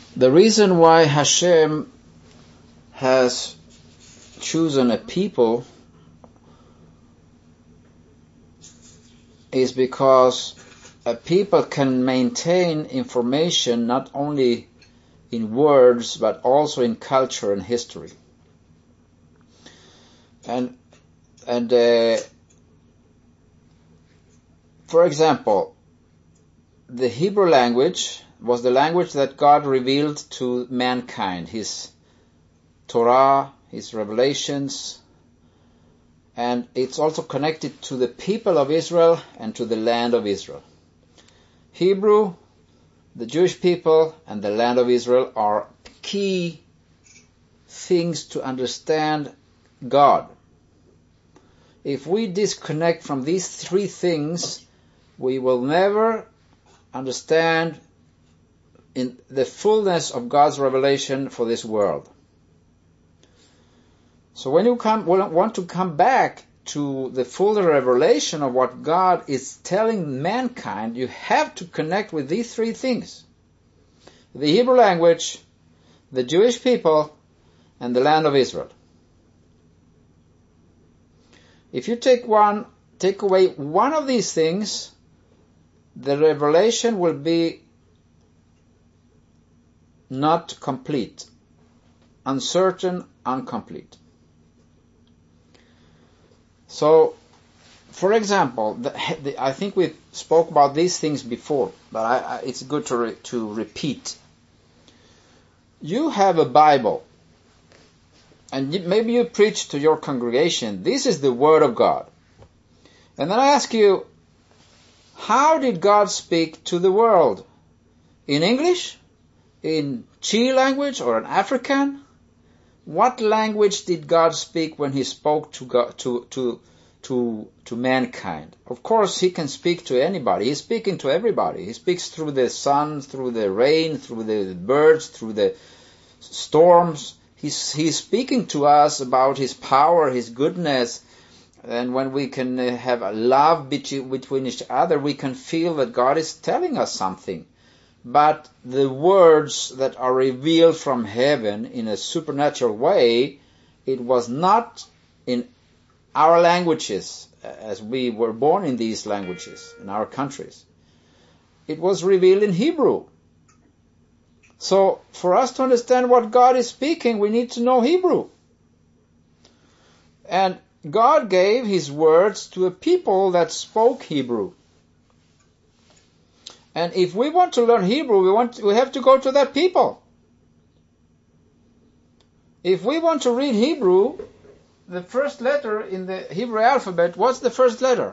The reason why Hashem has chosen a people is because a people can maintain information not only in words but also in culture and history. And for example, the Hebrew language was the language that God revealed to mankind, His Torah, His revelations, and it's also connected to the people of Israel and to the land of Israel. Hebrew, the Jewish people, and the land of Israel are key things to understand God. If we disconnect from these three things, we will never understand in the fullness of God's revelation for this world. So when you want to come back to the full revelation of what God is telling mankind, you have to connect with these three things: the Hebrew language, the Jewish people, and the land of Israel. If you take away one of these things, the revelation will be not complete, uncertain, incomplete. So, for example, I think we spoke about these things before, but it's good to repeat. You have a Bible, and maybe you preach to your congregation, this is the Word of God. And then I ask you, how did God speak to the world? In English? In Chi language or in African? What language did God speak when He spoke to mankind? Of course, He can speak to anybody. He's speaking to everybody. He speaks through the sun, through the rain, through the birds, through the storms. He's speaking to us about His power, His goodness. And when we can have a love between each other, we can feel that God is telling us something. But the words that are revealed from heaven in a supernatural way, it was not in our languages, as we were born in these languages, in our countries. It was revealed in Hebrew. So, for us to understand what God is speaking, we need to know Hebrew. And God gave His words to a people that spoke Hebrew. And if we want to learn Hebrew, we have to go to that people. If we want to read Hebrew, the first letter in the Hebrew alphabet, what's the first letter?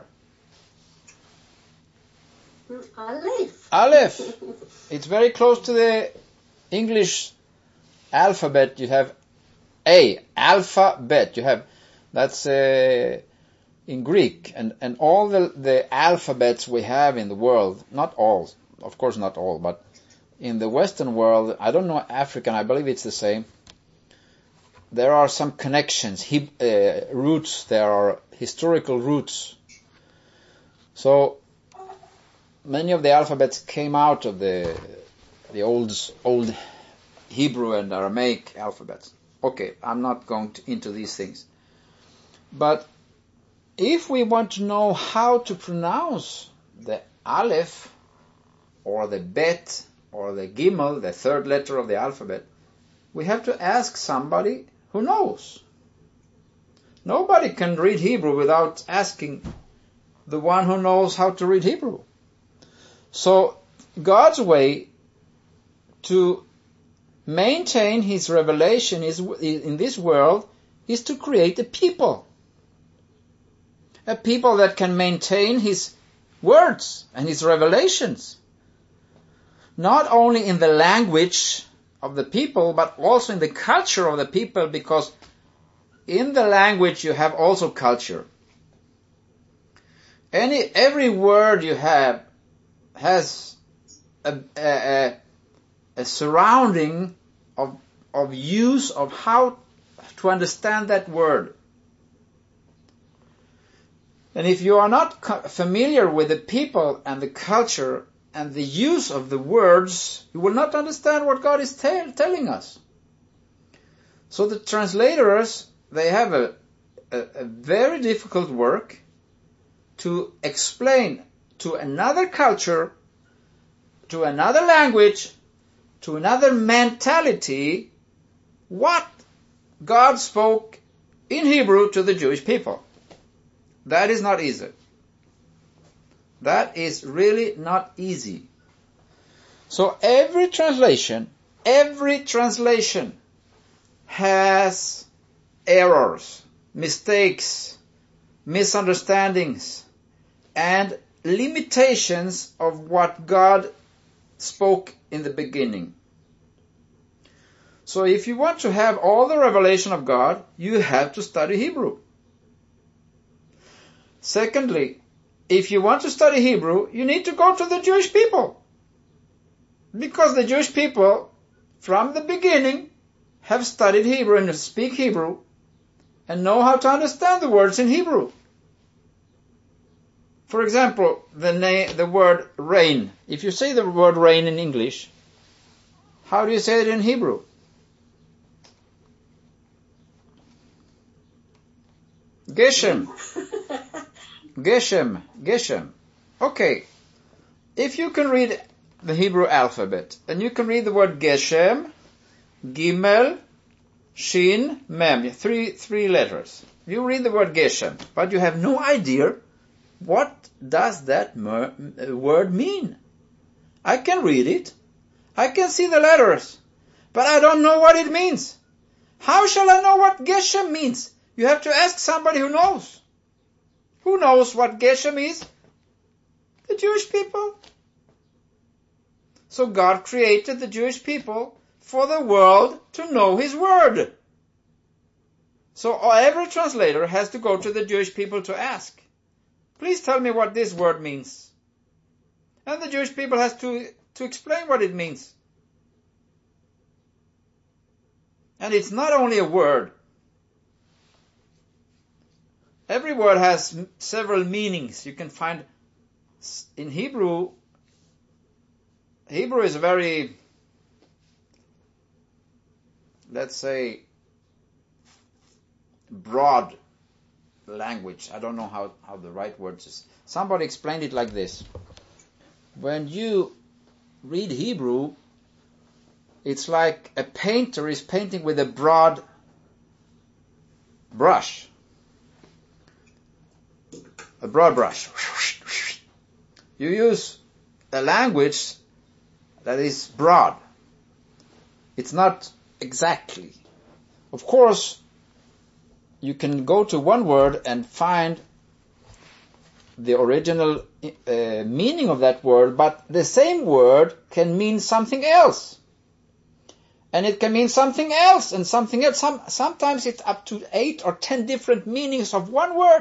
Aleph. Aleph. It's very close to the English alphabet. You have A, alphabet. You have, that's in Greek, and all the alphabets we have in the world, not all, of course not all, but in the Western world, I don't know African, I believe it's the same. There are some connections, roots, there are historical roots. So, many of the alphabets came out of the old Hebrew and Aramaic alphabets. Okay, I'm not going into these things. But if we want to know how to pronounce the Aleph, or the Bet, or the Gimel, the third letter of the alphabet, we have to ask somebody who knows. Nobody can read Hebrew without asking the one who knows how to read Hebrew. So, God's way to maintain His revelation in this world is to create a people. A people that can maintain His words and His revelations. Not only in the language of the people, but also in the culture of the people, because in the language you have also culture. Every word you have has a surrounding of use of how to understand that word. And if you are not familiar with the people and the culture and the use of the words, you will not understand what God is telling us. So the translators, they have a very difficult work to explain to another culture, to another language, to another mentality, what God spoke in Hebrew to the Jewish people. That is not easy. That is really not easy. So every translation has errors, mistakes, misunderstandings, and limitations of what God spoke in the beginning. So if you want to have all the revelation of God, you have to study Hebrew. Secondly, if you want to study Hebrew, you need to go to the Jewish people. Because the Jewish people, from the beginning, have studied Hebrew and speak Hebrew and know how to understand the words in Hebrew. For example, the word rain. If you say the word rain in English, how do you say it in Hebrew? Geshem. Geshem. Okay. If you can read the Hebrew alphabet, and you can read the word Geshem, Gimel, Shin, Mem, three letters. You read the word Geshem, but you have no idea what does that word mean. I can read it. I can see the letters, but I don't know what it means. How shall I know what Geshem means? You have to ask somebody who knows. Who knows what Geshem is? The Jewish people. So God created the Jewish people for the world to know His word. So every translator has to go to the Jewish people to ask, please tell me what this word means. And the Jewish people has to explain what it means. And it's not only a word. Every word has several meanings. You can find in Hebrew is a very, let's say, broad language. I don't know how the right words is. Somebody explained it like this. When you read Hebrew, it's like a painter is painting with a broad brush. A broad brush. You use a language that is broad. It's not exactly. Of course, you can go to one word and find the original meaning of that word, but the same word can mean something else. And it can mean something else and something else. Sometimes it's up to 8 or 10 different meanings of one word.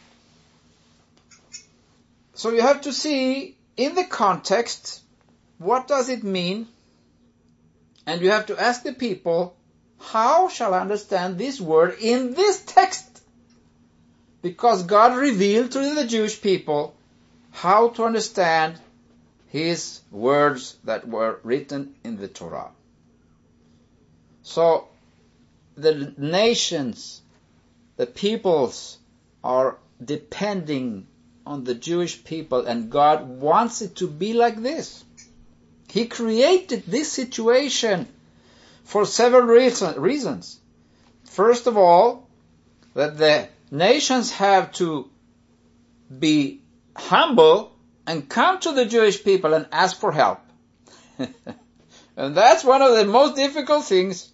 So you have to see in the context, what does it mean? And you have to ask the people, how shall I understand this word in this text? Because God revealed to the Jewish people how to understand His words that were written in the Torah. So the nations, the peoples are depending on the Jewish people, and God wants it to be like this. He created this situation for several reasons. First of all, that the nations have to be humble and come to the Jewish people and ask for help. And that's one of the most difficult things,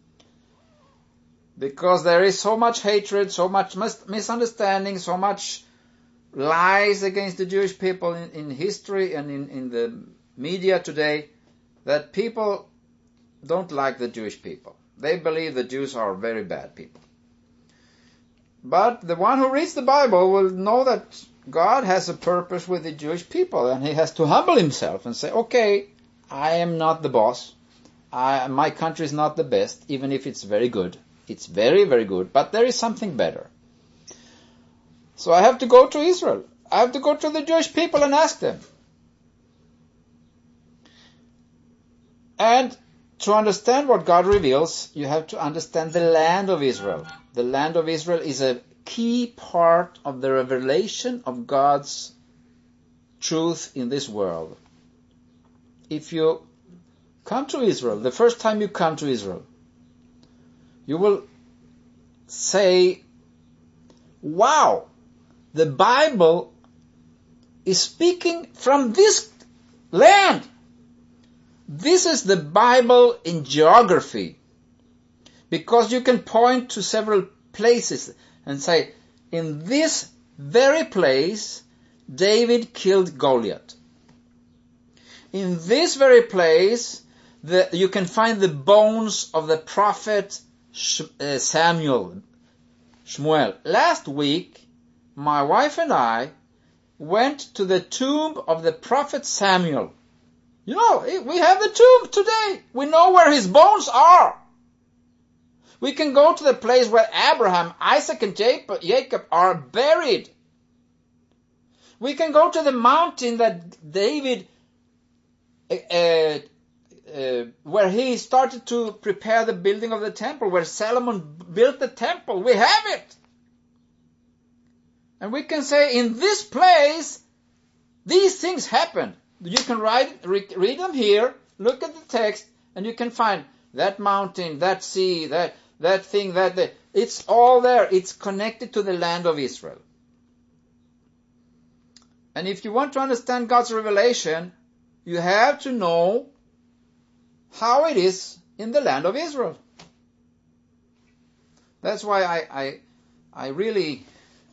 because there is so much hatred, so much misunderstanding, so much lies against the Jewish people in history and in the media today, that people don't like the Jewish people. They believe the Jews are very bad people. But the one who reads the Bible will know that God has a purpose with the Jewish people, and he has to humble himself and say, okay, I am not the boss. My country is not the best, even if it's very good. It's very, very good, but there is something better. So I have to go to Israel. I have to go to the Jewish people and ask them. And to understand what God reveals, you have to understand the land of Israel. The land of Israel is a key part of the revelation of God's truth in this world. If you come to Israel, the first time you come to Israel, you will say, wow, the Bible is speaking from this land. This is the Bible in geography, because you can point to several places and say, in this very place, David killed Goliath. In this very place, you can find the bones of the prophet Shmuel. Last week, my wife and I went to the tomb of the prophet Samuel. You know, we have the tomb today. We know where his bones are. We can go to the place where Abraham, Isaac, and Jacob are buried. We can go to the mountain that David, where he started to prepare the building of the temple, where Solomon built the temple. We have it. And we can say, in this place, these things happened. You can read them here, look at the text, and you can find that mountain, that sea, that thing, it's all there. It's connected to the land of Israel. And if you want to understand God's revelation, you have to know how it is in the land of Israel. That's why I really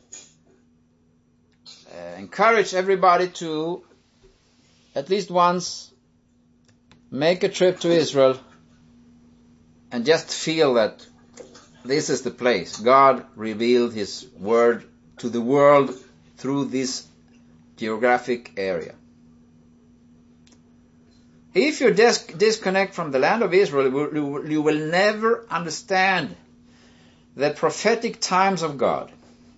encourage everybody to at least once make a trip to Israel and just feel that this is the place. God revealed His Word to the world through this geographic area. If you disconnect from the land of Israel, you will never understand the prophetic times of God.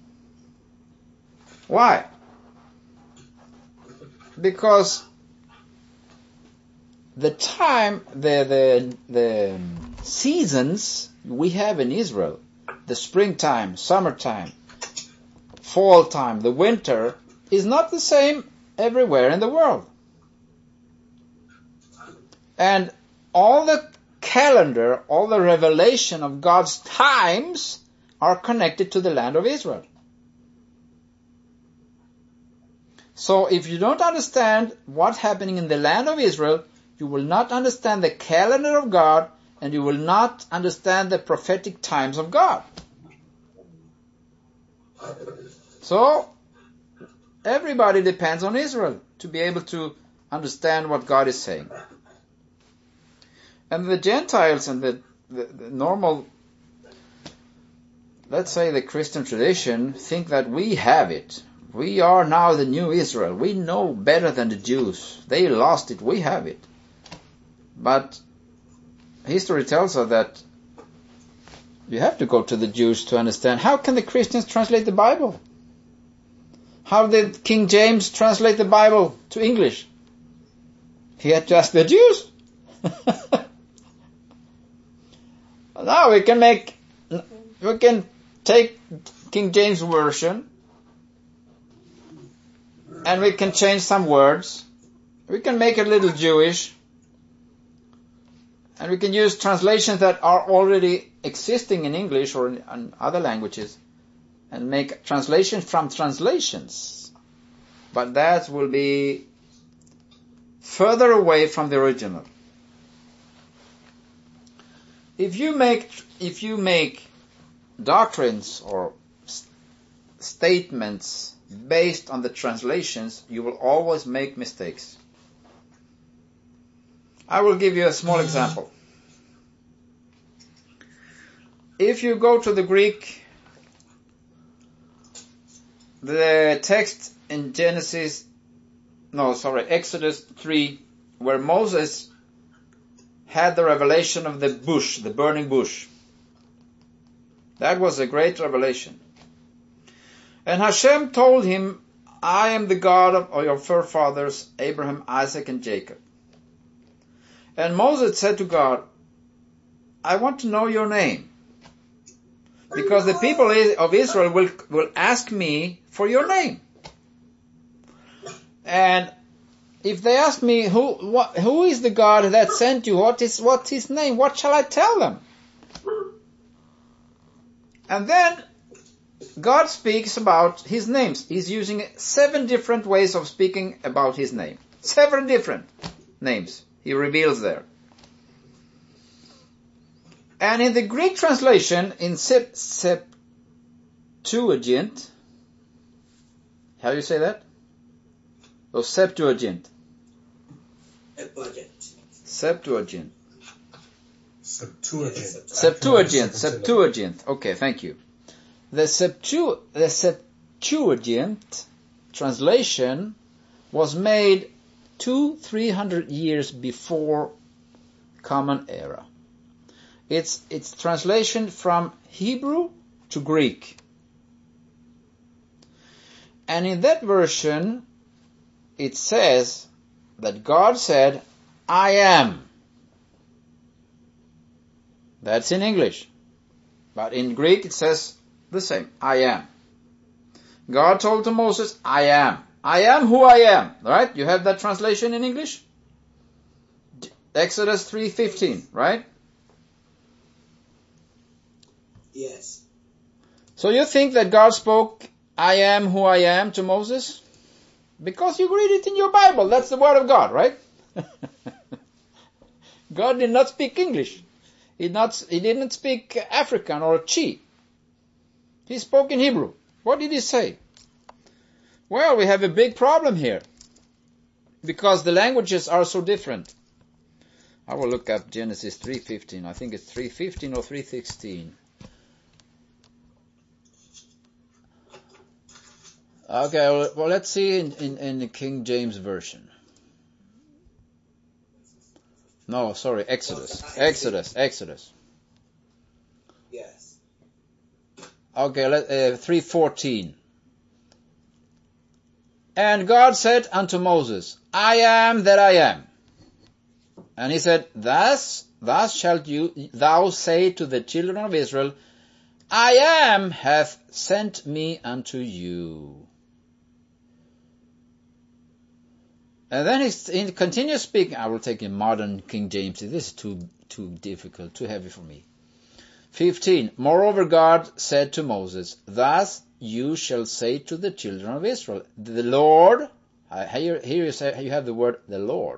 Why? Because the time, the seasons we have in Israel, the springtime, summertime, fall time, the winter, is not the same everywhere in the world. And all the calendar, all the revelation of God's times are connected to the land of Israel. So if you don't understand what's happening in the land of Israel, you will not understand the calendar of God, and you will not understand the prophetic times of God. So, everybody depends on Israel to be able to understand what God is saying. And the Gentiles and the normal, let's say the Christian tradition, think that we have it. We are now the new Israel. We know better than the Jews. They lost it. We have it. But history tells us that you have to go to the Jews to understand. How can the Christians translate the Bible? How did King James translate the Bible to English? He had to ask the Jews. Now we can take King James Version and we can change some words. We can make it a little Jewish. And we can use translations that are already existing in English or in other languages and make translations from translations. But that will be further away from the original. If you make doctrines or statements based on the translations, you will always make mistakes. I will give you a small example. If you go to the Greek, the text in Exodus 3, where Moses had the revelation of the bush, the burning bush. That was a great revelation. And Hashem told him, I am the God of your forefathers, Abraham, Isaac, and Jacob. And Moses said to God, I want to know your name, because the people of Israel will ask me for your name. And if they ask me, who is the God that sent you? What's his name? What shall I tell them? And then God speaks about his names. He's using 7 different ways of speaking about his name. 7 different names he reveals there. And in the Greek translation, in Septuagint, how do you say that? Or Septuagint? Septuagint. Septuagint. Okay, thank you. The Septuagint translation was made 200-300 years before Common Era. It's translation from Hebrew to Greek. And in that version, it says that God said, I am. That's in English. But in Greek it says the same, I am. God told to Moses, I am. I am who I am. Right? You have that translation in English? Exodus 3:15, right? Yes. So you think that God spoke, I am who I am to Moses? Because you read it in your Bible. That's the word of God, right? God did not speak English. He didn't speak African or Chi. He spoke in Hebrew. What did he say? Well, we have a big problem here, because the languages are so different. I will look up Genesis 3:15. I think it's 3:15 or 3:16. Okay, well, let's see in the King James Version. No, sorry, Exodus. Exodus. Yes. Okay, 3:14. And God said unto Moses, I am that I am. And he said, Thus shalt thou say to the children of Israel, I am hath sent me unto you. And then he continues speaking. I will take a modern King James. This is too difficult, too heavy for me. 15. Moreover, God said to Moses, Thus you shall say to the children of Israel, the Lord, here you have the word the Lord,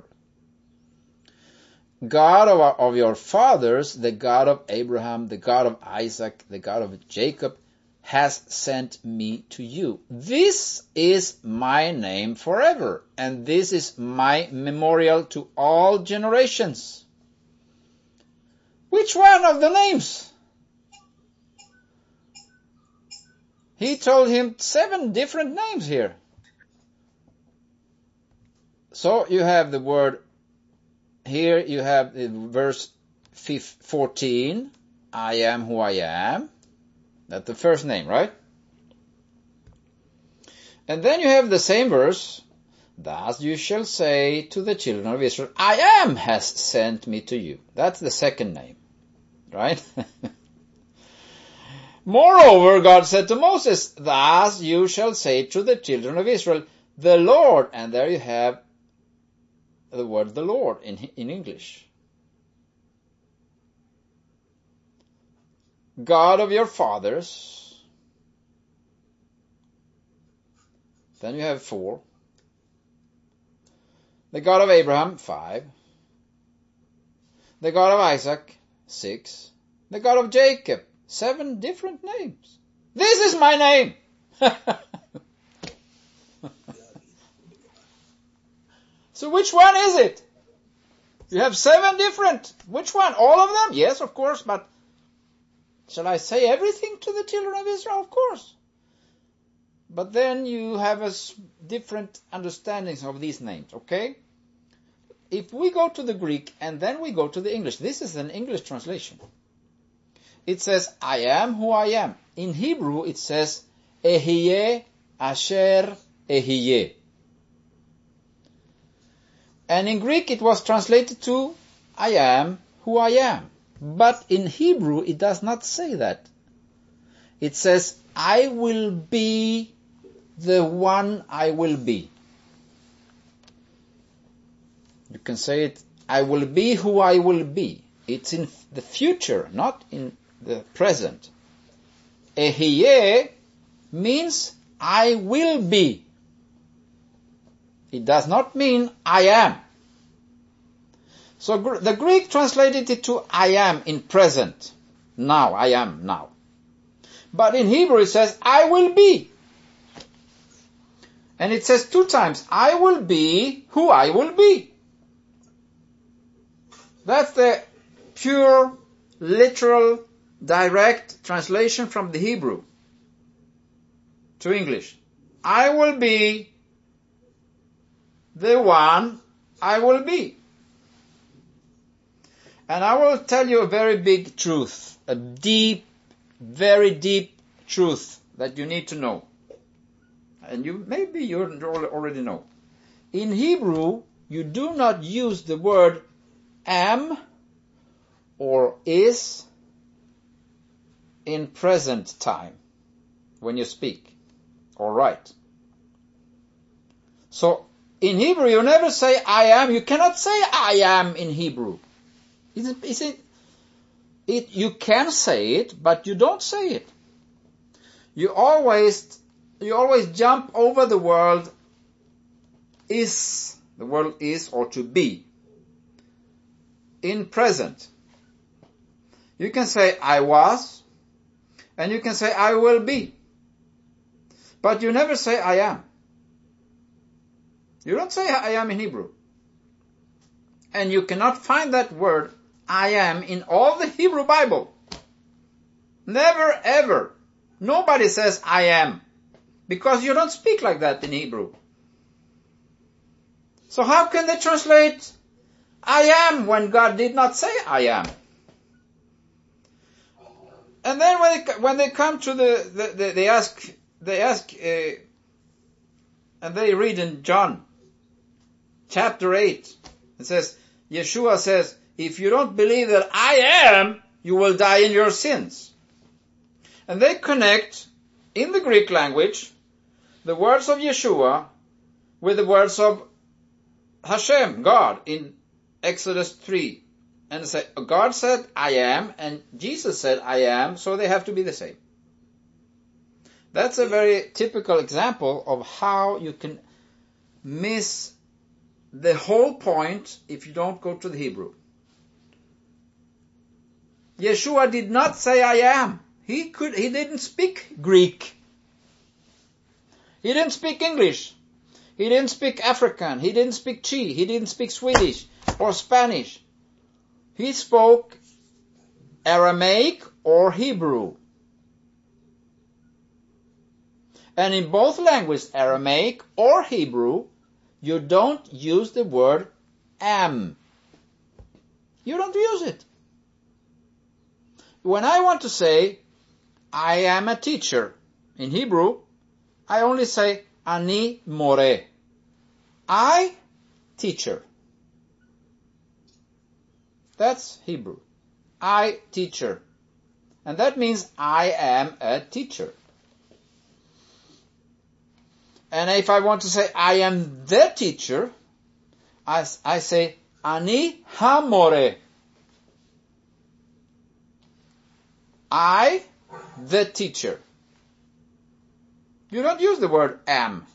God of your fathers, the God of Abraham, the God of Isaac, the God of Jacob, has sent me to you. This is my name forever, and this is my memorial to all generations. Which one of the names? He told him 7 different names here. So you have the word, here you have in verse 14, I am who I am. That's the first name, right? And then you have the same verse, Thus you shall say to the children of Israel, I am has sent me to you. That's the second name, right? Moreover, God said to Moses, Thus you shall say to the children of Israel, the Lord, and there you have the word the Lord in English. God of your fathers. Then you have 4. The God of Abraham, 5. The God of Isaac, 6. The God of Jacob, 7 different names. This is my name! So which one is it? You have 7 different. Which one? All of them? Yes, of course, but shall I say everything to the children of Israel? Of course. But then you have different understandings of these names, okay? If we go to the Greek and then we go to the English, this is an English translation. It says, I am who I am. In Hebrew it says, Ehyeh asher ehyeh. And in Greek it was translated to, I am who I am. But in Hebrew, it does not say that. It says, I will be the one I will be. You can say it, I will be who I will be. It's in the future, not in the present. Ehyeh means I will be. It does not mean I am. So the Greek translated it to I am in present. Now, I am now. But in Hebrew it says I will be. And it says 2 times, I will be who I will be. That's the pure, literal, direct translation from the Hebrew to English. I will be the one I will be. And I will tell you a very big truth, a deep, very deep truth that you need to know. And maybe you already know. In Hebrew, you do not use the word am or is in present time when you speak or write. So in Hebrew, you never say I am. You cannot say I am in Hebrew. You can say it, but you don't say it. You always jump over the word is. The word is or to be. In present. You can say I was, and you can say I will be. But you never say I am. You don't say I am in Hebrew. And you cannot find that word I am in all the Hebrew Bible. Never ever. Nobody says I am. Because you don't speak like that in Hebrew. So how can they translate I am when God did not say I am? And then when they come to they ask, and they read in John chapter 8, it says, Yeshua says, if you don't believe that I am, you will die in your sins. And they connect, in the Greek language, the words of Yeshua with the words of Hashem, God, in Exodus 3. And they say, God said, I am, and Jesus said, I am, so they have to be the same. That's a very typical example of how you can miss the whole point if you don't go to the Hebrew. Yeshua did not say I am. He didn't speak Greek. He didn't speak English. He didn't speak African. He didn't speak Chi. He didn't speak Swedish or Spanish. He spoke Aramaic or Hebrew. And in both languages, Aramaic or Hebrew, you don't use the word am. You don't use it. When I want to say, I am a teacher, in Hebrew, I only say, Ani more. I, teacher. That's Hebrew. I, teacher. And that means I am a teacher. And if I want to say I am the teacher, I say Ani hamore. I, the teacher. You don't use the word am.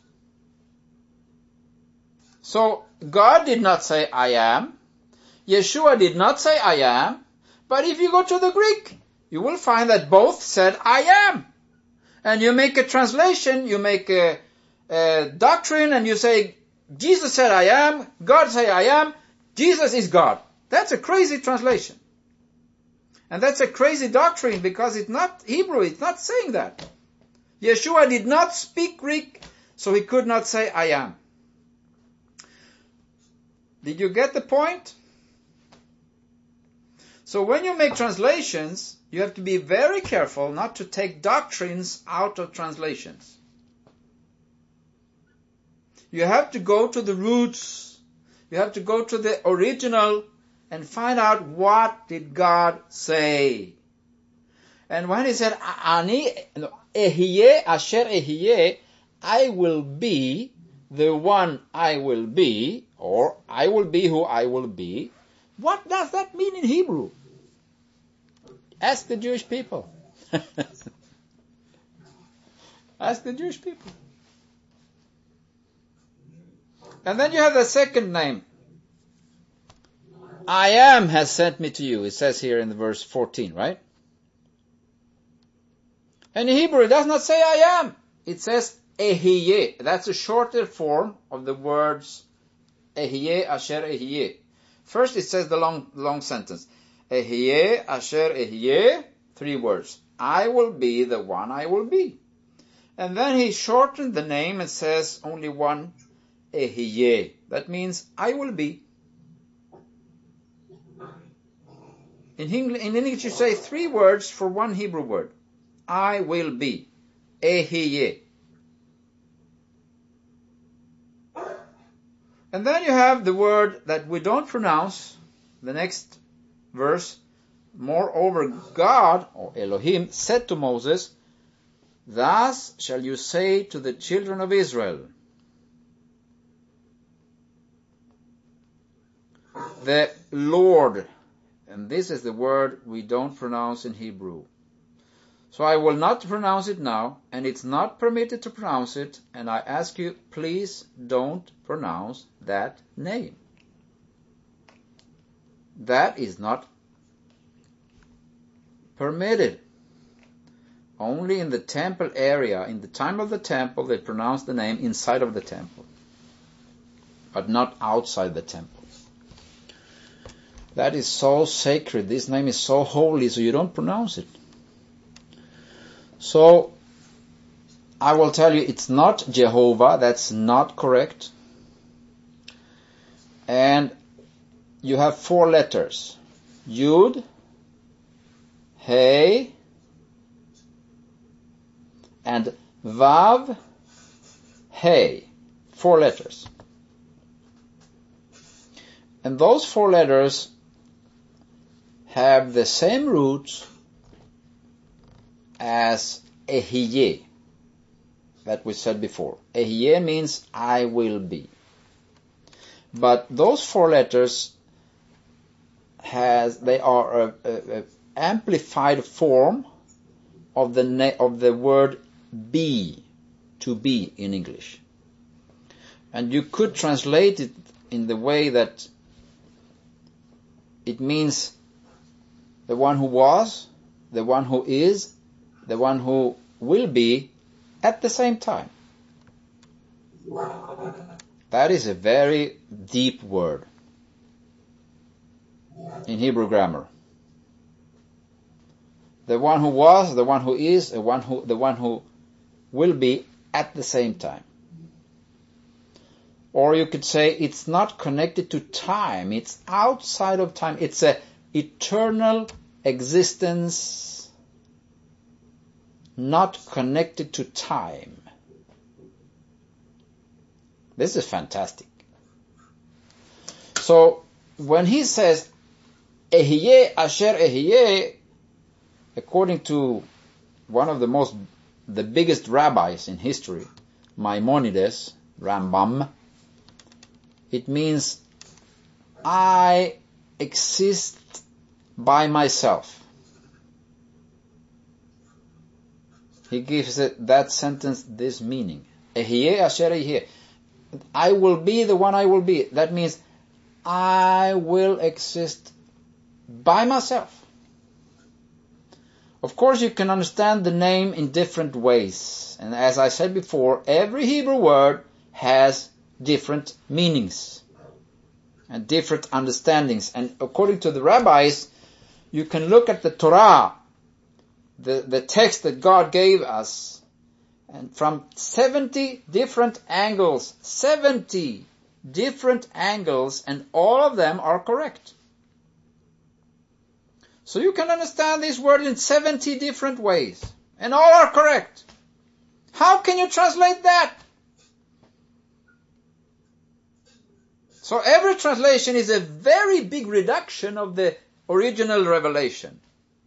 So God did not say I am. Yeshua did not say I am. But if you go to the Greek, you will find that both said I am. And you make a translation, you make a doctrine, and you say Jesus said I am, God said I am, Jesus is God. That's a crazy translation. And that's a crazy doctrine because it's not Hebrew, it's not saying that. Yeshua did not speak Greek, so he could not say I am. Did you get the point? So when you make translations, you have to be very careful not to take doctrines out of translations. You have to go to the roots. You have to go to the original and find out what did God say. And when he said, Ani ehiye asher ehiye, I will be the one I will be, or I will be who I will be, what does that mean in Hebrew? Ask the Jewish people. Ask the Jewish people. And then you have the second name. I am has sent me to you. It says here in the verse 14, right? And in Hebrew, it does not say I am. It says ehiye. That's a shorter form of the words ehiye, asher ehiye. First it says the long sentence. Ehiye, asher ehiye, 3 words. I will be the one I will be. And then he shortened the name and says only one, ehiye. That means I will be. In English you say 3 words for one Hebrew word. I will be. Ehiye. And then you have the word that we don't pronounce, the next verse. Moreover, God, or Elohim, said to Moses, thus shall you say to the children of Israel, the Lord, and this is the word we don't pronounce in Hebrew. So I will not pronounce it now, and it's not permitted to pronounce it, and I ask you, please don't pronounce that name. That is not permitted. Only in the temple area, in the time of the temple, they pronounce the name inside of the temple, but not outside the temple. That is so sacred. This name is so holy, so you don't pronounce it. So, I will tell you, it's not Jehovah. That's not correct. And you have 4 letters. Yud, Hey, and Vav, Hey. 4 letters. And those 4 letters have the same roots as Ehiye that we said before. Ehiye means I will be. But those 4 letters they are a amplified form of the word be, to be in English. And you could translate it in the way that it means the one who was, the one who is, the one who will be at the same time. That is a very deep word in Hebrew grammar. The one who was, the one who is, the one who will be at the same time. Or you could say it's not connected to time. It's outside of time. It's an eternal existence, not connected to time. This is fantastic. So when he says Ehiye asher ehiye, according to one of the biggest rabbis in history, Maimonides, Rambam, it means I exist by myself. He gives that sentence this meaning. Ehiye asher ehiye. I will be the one I will be. That means I will exist by myself. Of course, you can understand the name in different ways. And as I said before, every Hebrew word has different meanings and different understandings. And according to the rabbis, you can look at the Torah, the text that God gave us, and from 70 different angles, 70 different angles, and all of them are correct. So you can understand this word in 70 different ways, and all are correct. How can you translate that? So every translation is a very big reduction of the original revelation.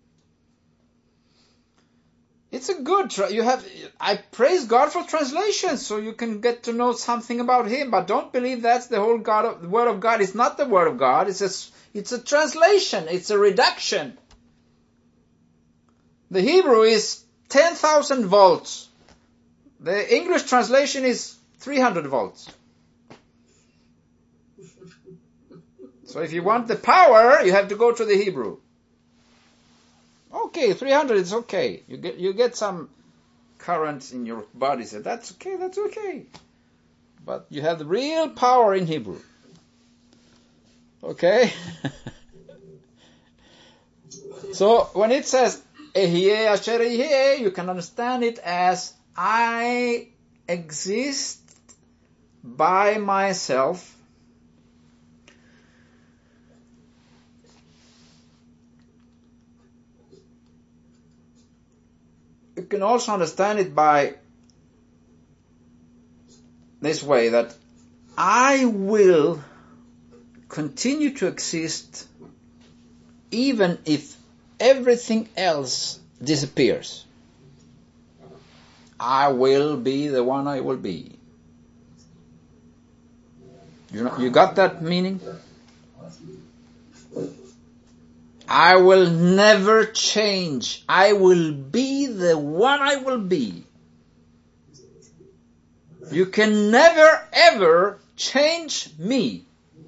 It's a good, I praise God for translations so you can get to know something about Him, but don't believe that's the whole the Word of God. It's not the Word of God. It's a translation. It's a reduction. The Hebrew is 10,000 volts. The English translation is 300 volts. So if you want the power, you have to go to the Hebrew. Okay, 300 is okay. You get some current in your body. So that's okay. But you have the real power in Hebrew. Okay? So when it says Ehyeh asher ehyeh, you can understand it as I exist by myself. You can also understand it by this way, that I will continue to exist even if everything else disappears. I will be the one I will be. You got that meaning? I will never change. I will be the one I will be. You can never ever change me.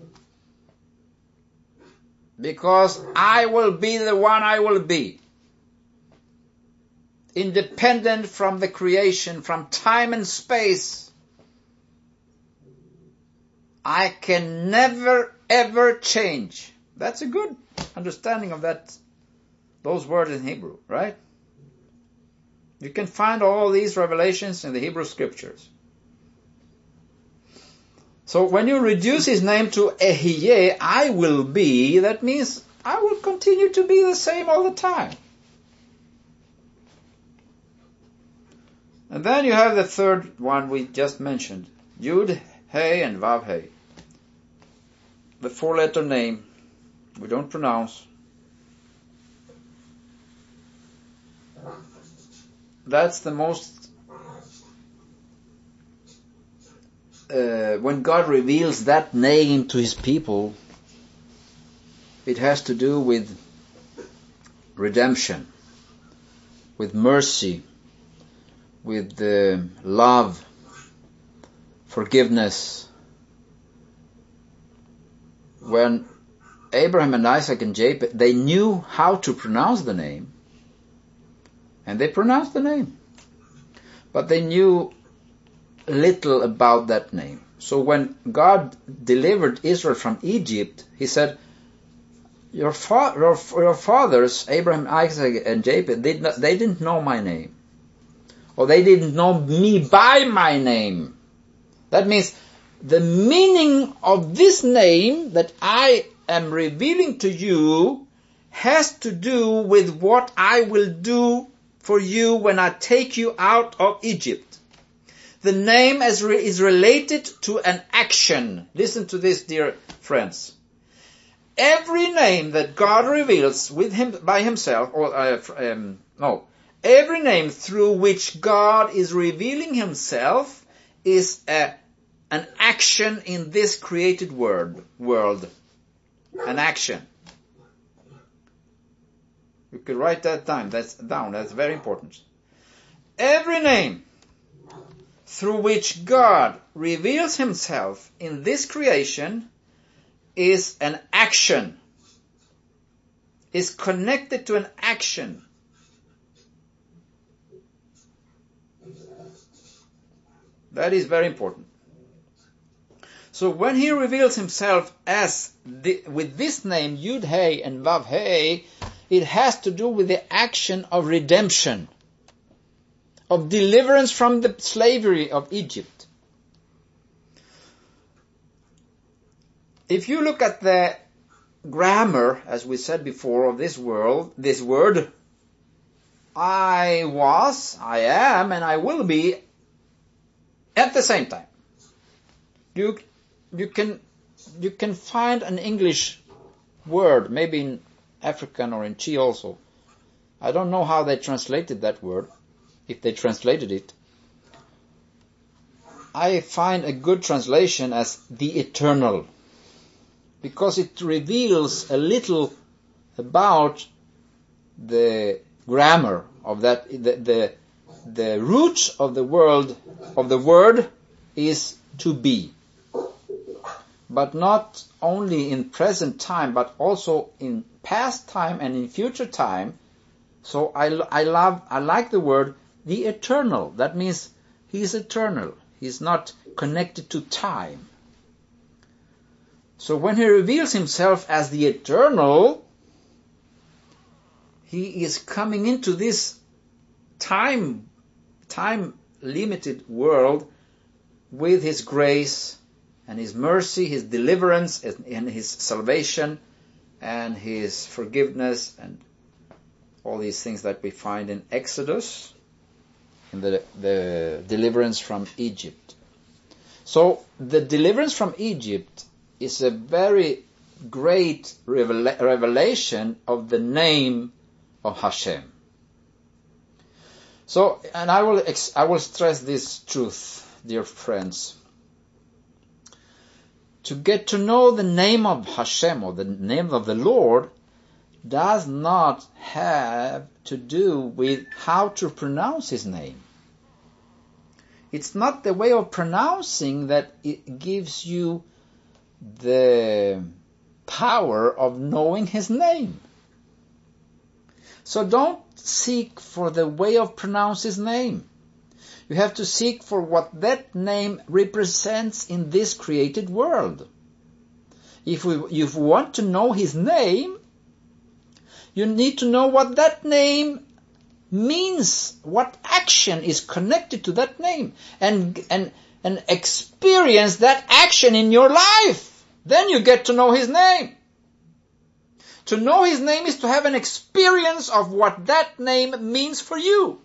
Because I will be the one I will be. Independent from the creation, from time and space. I can never ever change. That's a good understanding of those words in Hebrew, right? You can find all these revelations in the Hebrew scriptures. So when you reduce his name to Ehyeh, I will be, that means I will continue to be the same all the time. And then you have the third one we just mentioned, Yud, Hey, and Vav, Hey. The four-letter name we don't pronounce. That's the most, when God reveals that name to His people, it has to do with redemption, with mercy, with love, forgiveness. When Abraham and Isaac and Jacob, they knew how to pronounce the name, and they pronounced the name. But they knew little about that name. So when God delivered Israel from Egypt, He said, your fathers, Abraham, Isaac, and Jacob, they didn't know my name. Or they didn't know me by my name. That means the meaning of this name that I am revealing to you has to do with what I will do for you when I take you out of Egypt. The name is related to an action. Listen to this, dear friends. Every name that God reveals with Him by Himself, every name through which God is revealing Himself is an action in this created world. An action. You could write that down. That's very important. Every name through which God reveals Himself in this creation is an action. Is connected to an action. That is very important. So when He reveals Himself with this name, Yud Hey and Vav Hey, it has to do with the action of redemption, of deliverance from the slavery of Egypt. If you look at the grammar, as we said before, of this word, I was, I am, and I will be at the same time. You can you can find an English word, maybe in African or in Chi also. I don't know how they translated that word, if they translated it. I find a good translation as the eternal, because it reveals a little about the grammar of that. The root of the word is to be, but not only in present time, but also in past time and in future time. So I like the word the eternal. That means he is eternal. He's not connected to time. So when he reveals himself as the eternal, he is coming into this time limited world with his grace and his mercy, his deliverance and his salvation and his forgiveness and all these things that we find in Exodus, in the deliverance from Egypt. So the deliverance from Egypt is a very great revelation of the name of Hashem. So, and I will stress this truth, dear friends. To get to know the name of Hashem, or the name of the Lord, does not have to do with how to pronounce his name. It's not the way of pronouncing that it gives you the power of knowing his name. So don't seek for the way of pronouncing his name. You have to seek for what that name represents in this created world. If you want to know his name, you need to know what that name means, what action is connected to that name, and experience that action in your life. Then you get to know his name. To know his name is to have an experience of what that name means for you.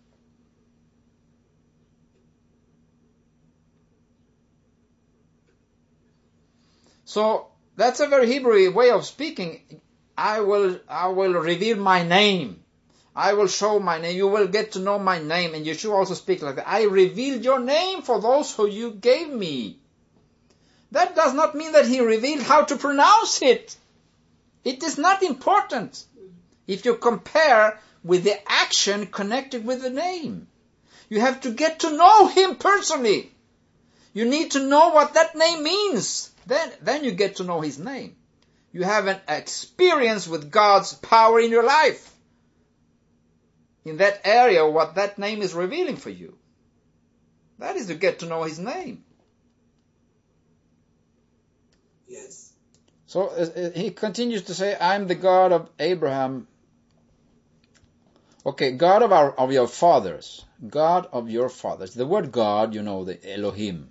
So that's a very Hebrew way of speaking. I will reveal my name. I will show my name. You will get to know my name, and you should also speak like that. I revealed your name for those who you gave me. That does not mean that he revealed how to pronounce it. It is not important if you compare with the action connected with the name. You have to get to know him personally. You need to know what that name means. Then you get to know his name. You have an experience with God's power in your life. In that area, what that name is revealing for you. That is to get to know his name. Yes. So he continues to say, I'm the God of Abraham. Okay, God of your fathers. God of your fathers. The word God, you know, the Elohim.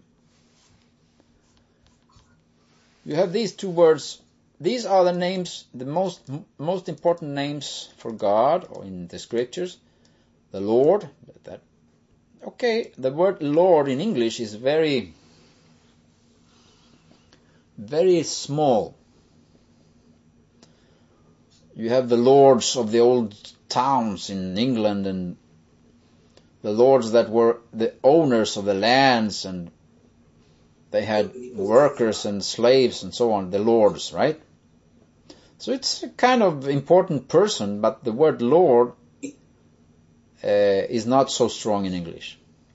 You have these two words. These are the names, the most important names for God or in the scriptures. The Lord. Okay, the word Lord in English is very, very small. You have the lords of the old towns in England and the lords that were the owners of the lands, and they had workers and slaves and so on, the lords, right? So it's a kind of important person, but the word Lord is not so strong in English.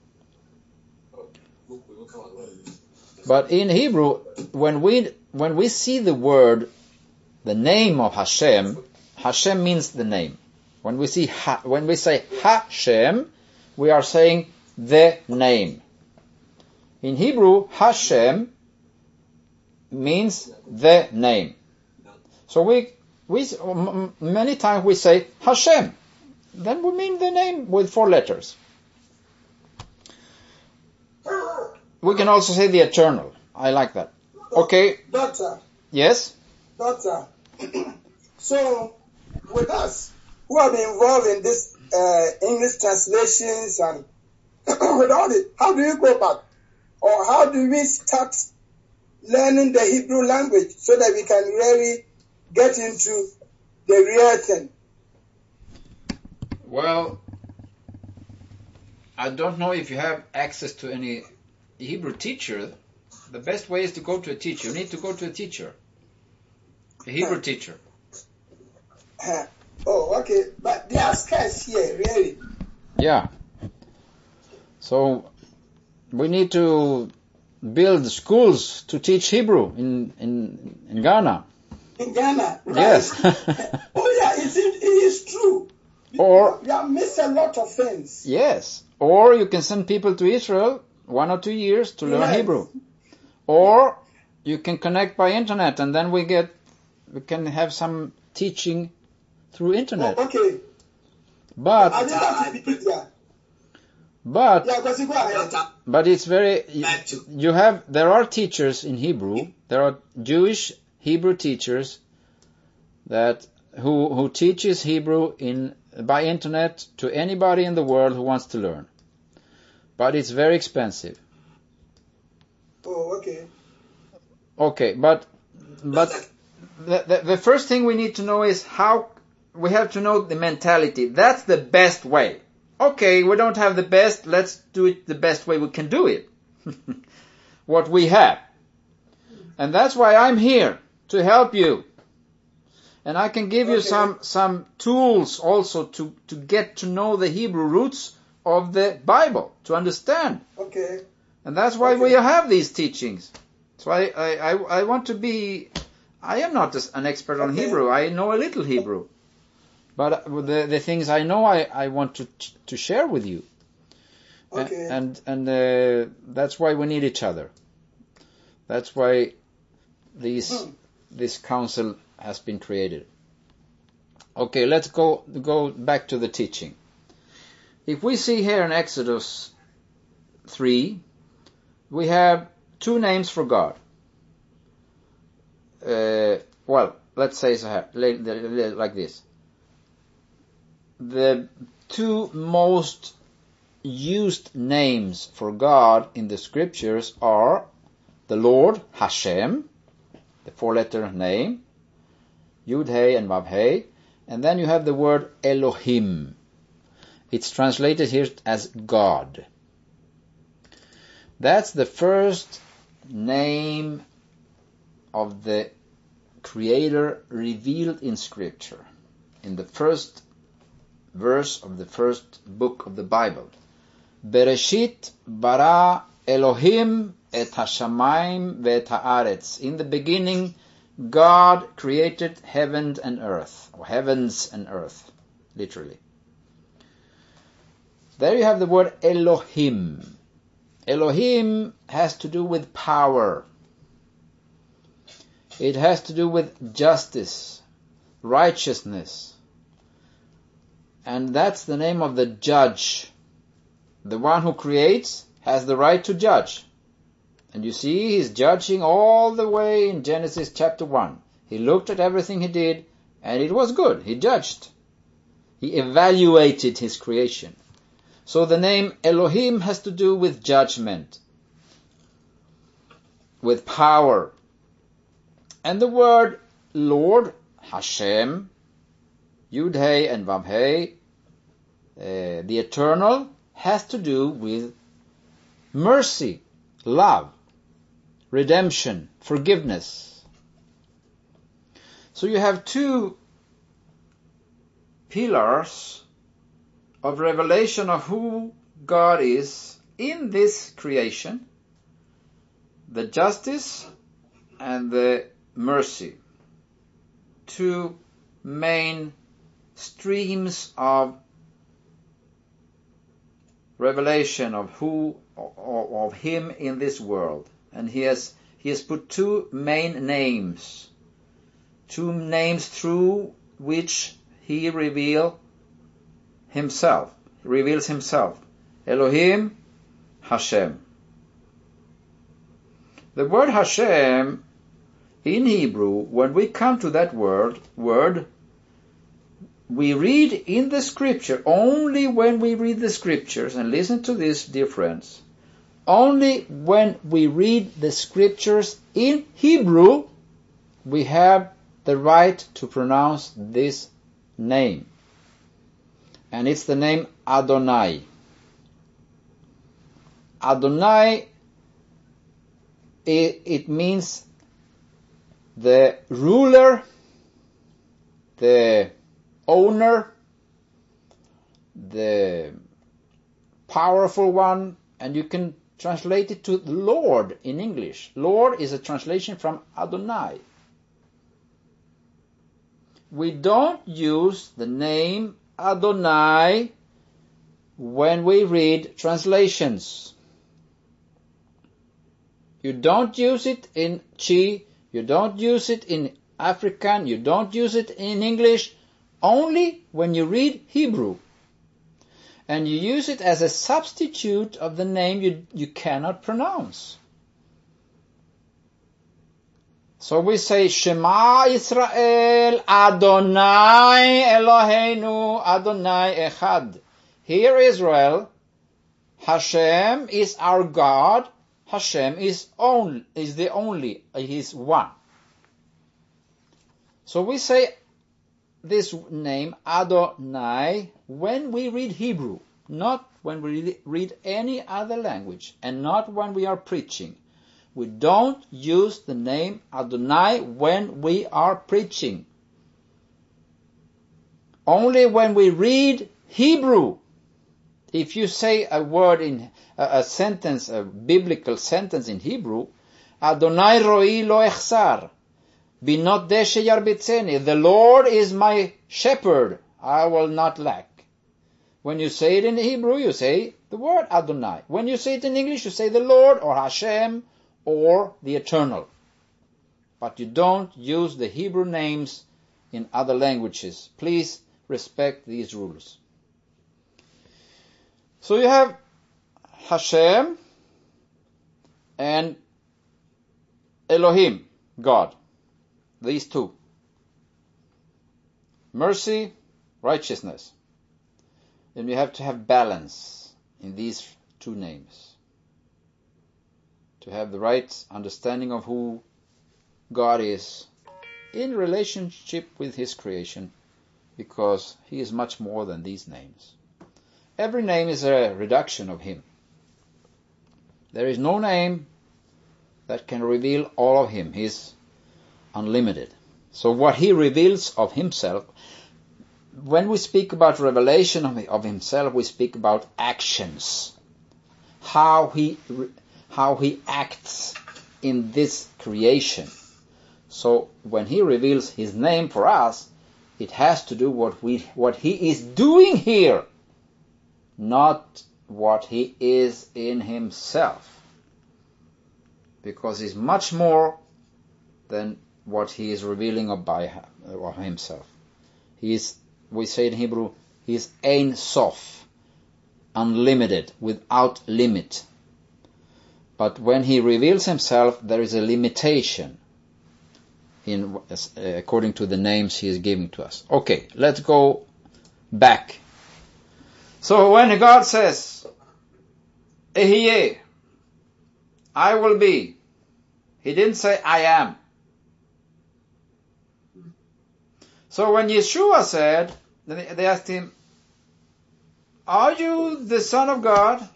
But in Hebrew, when we see the word, the name of Hashem, Hashem means the name. When we say Hashem, we are saying the name. In Hebrew, Hashem means the name. So we many times we say Hashem. Then we mean the name with 4 letters. We can also say the eternal. I like that. Okay. Doctor. Yes? Doctor. So, with us, who have been involved in this English translations and with all this, how do you go back? Or how do we start learning the Hebrew language so that we can really get into the real thing? Well, I don't know if you have access to any Hebrew teacher. The best way is to go to a teacher. You need to go to a teacher, a Hebrew teacher. Oh, okay. But they are scarce here, really. Yeah. So we need to build schools to teach Hebrew in Ghana. In Ghana, right? Yes. Oh, yeah, it is true. Or we have missed a lot of things. yes. Or you can send people to Israel 1 or 2 years to learn Yes. Hebrew. Or you can connect by internet, and then we can have some teaching through internet. Oh, okay. But I just have to be yeah. but Yeah, go ahead. but it's very there are teachers in Hebrew. There are Jewish Hebrew teachers that who teaches Hebrew by internet to anybody in the world who wants to learn. But it's very expensive. Oh, okay. Okay, but the first thing we need to know is how we have to know the mentality. That's the best way. Okay, we don't have the best, let's do it the best way we can do it. What we have. And that's why I'm here, to help you. And I can give you some tools also to get to know the Hebrew roots of the Bible, to understand. Okay. And that's why we have these teachings. So I want to be, I am not an expert on Hebrew. I know a little Hebrew. But the things I know, I want to share with you. Okay. And that's why we need each other. That's why this council has been created. Okay, let's go back to the teaching. If we see here in Exodus 3, we have 2 names for God. Well, let's say so like this. The 2 most used names for God in the scriptures are the Lord, Hashem, the 4-letter name, Yud, Hey, and Vav, Hey, and then you have the word Elohim. It's translated here as God. That's the first name of the Creator revealed in Scripture, in the first verse of the first book of the Bible. Bereshit bara Elohim et hashamayim ve'et haaretz. In the beginning, God created heaven and earth, or heavens and earth, literally. There you have the word Elohim. Elohim has to do with power. It has to do with justice, righteousness. And that's the name of the judge. The one who creates has the right to judge. And you see, he's judging all the way in Genesis chapter 1. He looked at everything he did, and it was good. He judged. He evaluated his creation. So the name Elohim has to do with judgment, with power. And the word Lord, Hashem, Yud, Hey, and Vav, Hey, the eternal, has to do with mercy, love, redemption, forgiveness. So you have 2 pillars of revelation of who God is in this creation, the justice and the mercy. 2 main streams of revelation of of him in this world. And he has put 2 main names, 2 names through which he reveals himself. Elohim, Hashem. The word Hashem in Hebrew, when we come to that word, we read in the scripture, only when we read the scriptures, and listen to this, dear friends, only when we read the scriptures in Hebrew, we have the right to pronounce this name. And it's the name Adonai. Adonai, it means the ruler, the owner, the powerful one, and you can translate it to Lord in English. Lord is a translation from Adonai. We don't use the name Adonai when we read translations. You don't use it in Chi, you don't use it in African, you don't use it in English, only when you read Hebrew. And you use it as a substitute of the name you cannot pronounce. So we say, Shema Israel, Adonai Eloheinu, Adonai Echad. Hear Israel, Hashem is our God, Hashem is the only, He is one. So we say this name Adonai when we read Hebrew, not when we read any other language, and not when we are preaching. We don't use the name Adonai when we are preaching. Only when we read Hebrew. If you say a word in a sentence, a biblical sentence in Hebrew, Adonai roi lo echsar, binot deshe yarbitzeni, the Lord is my shepherd, I will not lack. When you say it in Hebrew, you say the word Adonai. When you say it in English, you say the Lord or Hashem or the Eternal. But you don't use the Hebrew names in other languages. Please respect these rules. So you have Hashem and Elohim, God. These two. Mercy, righteousness. Then you have to have balance in these two names. To have the right understanding of who God is in relationship with His creation, because He is much more than these names. Every name is a reduction of Him. There is no name that can reveal all of Him. He is unlimited. So what He reveals of Himself, when we speak about revelation of Himself, we speak about actions. How He acts in this creation. So when He reveals His name for us, it has to do what He is doing here, not what He is in Himself. Because He's much more than what He is revealing of Himself. We say in Hebrew, He is Ein Sof, unlimited, without limit. But when He reveals Himself, there is a limitation according to the names He is giving to us. Okay, let's go back. So when God says, Ehyeh, I will be, He didn't say I am. So when Yeshua said, they asked Him, are you the Son of God?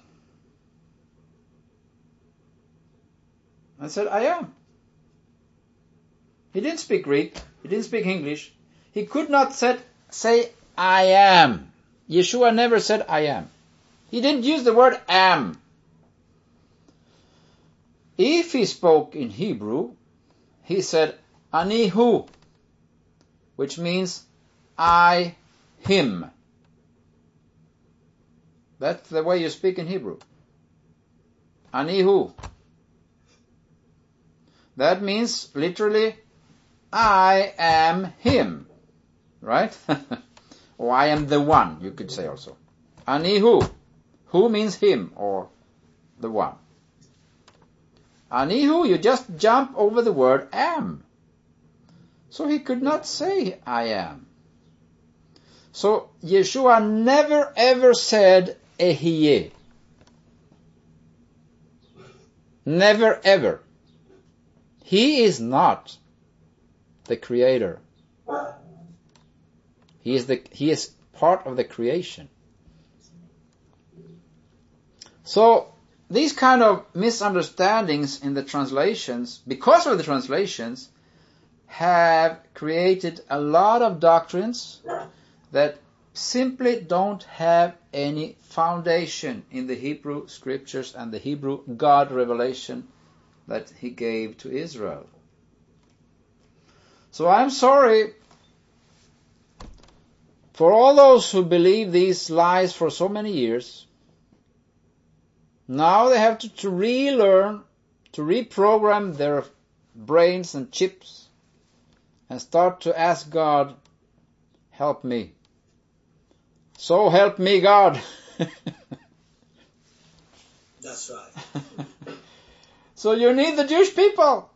I said, I am. He didn't speak Greek. He didn't speak English. He could not say, I am. Yeshua never said, I am. He didn't use the word am. If He spoke in Hebrew, He said, Ani hu, which means I, him. That's the way you speak in Hebrew. Ani hu. That means literally, I am him. Right? Or I am the one, you could say also. Ani hu. Hu means him or the one. Ani hu, you just jump over the word am. So He could not say I am. So Yeshua never ever said Ehyeh. Never ever. He is not the creator. He is part of the creation. So these kind of misunderstandings in the translations, because of the translations, have created a lot of doctrines that simply don't have any foundation in the Hebrew scriptures and the Hebrew God revelation that he gave to Israel. So I'm sorry for all those who believe these lies for so many years. Now they have to relearn, to reprogram their brains and chips and start to ask God, help me. So help me, God. That's right. So you need the Jewish people.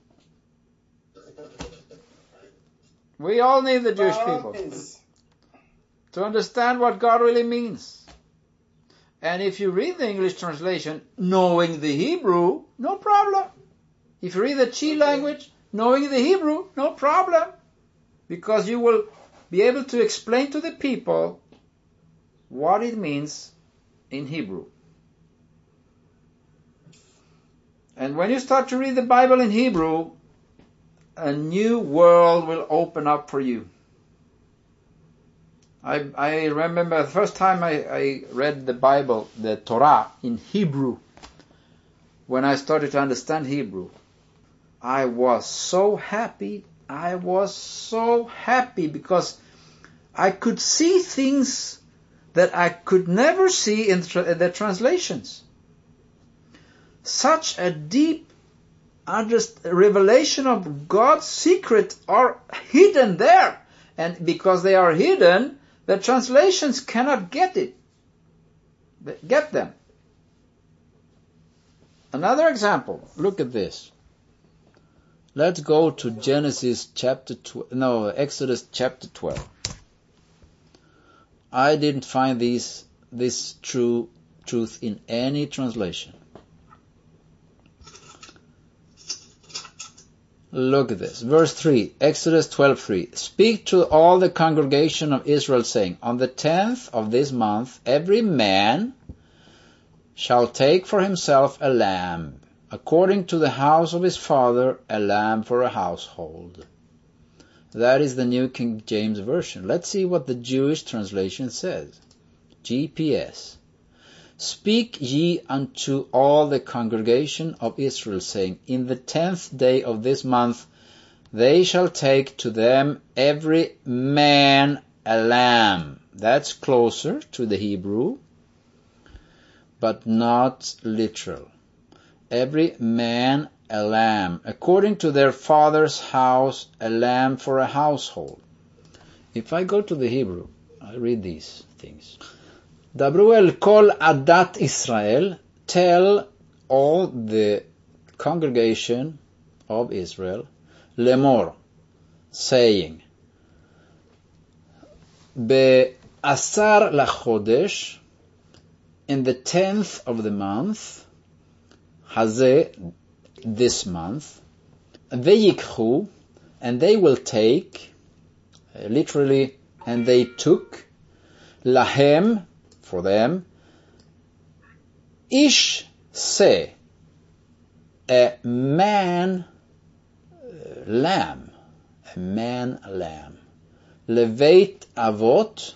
We all need the Jewish people to understand what God really means. And if you read the English translation knowing the Hebrew, no problem. If you read the Chi language knowing the Hebrew, no problem. Because you will be able to explain to the people what it means in Hebrew. And when you start to read the Bible in Hebrew, a new world will open up for you. I remember the first time I read the Bible, the Torah, in Hebrew. When I started to understand Hebrew, I was so happy. I was so happy because I could see things that I could never see in the translations. Such a deep revelation of God's secret are hidden there. And because they are hidden, the translations cannot get them. Another example, look at this. Let's go to Exodus chapter 12. I didn't find this truth in any translation. Look at this. Verse 3, Exodus 12:3. Speak to all the congregation of Israel, saying, on the 10th of this month, every man shall take for himself a lamb, according to the house of his father, a lamb for a household. That is the New King James Version. Let's see what the Jewish translation says. GPS. Speak ye unto all the congregation of Israel, saying, in the 10th day of this month they shall take to them every man a lamb. That's closer to the Hebrew, but not literal. Every man a lamb, according to their father's house, a lamb for a household. If I go to the Hebrew, I read these things. Dabru el kol adat Israel, tell all the congregation of Israel, lemor, saying, be'asar lachodesh, in the 10th of the month, hazeh, this month, ve'yikhu, and they will take, literally, and they took, lahem, for them, ish se, a man lamb, leveit avot,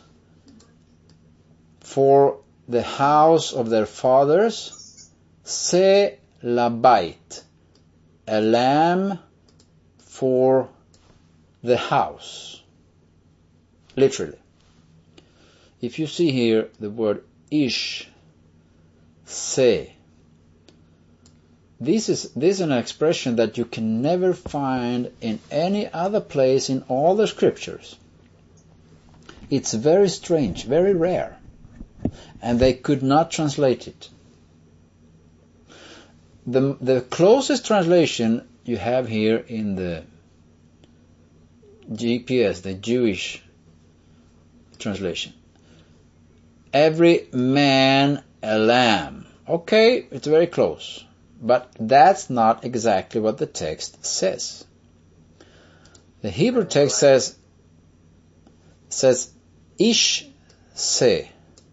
for the house of their fathers, se labait, a lamb for the house. Literally. If you see here the word ish, se, this is an expression that you can never find in any other place in all the scriptures. It's very strange, very rare, and they could not translate it. The closest translation you have here in the GPS, the Jewish translation, every man a lamb. Okay, it's very close. But that's not exactly what the text says. The Hebrew text says ish se.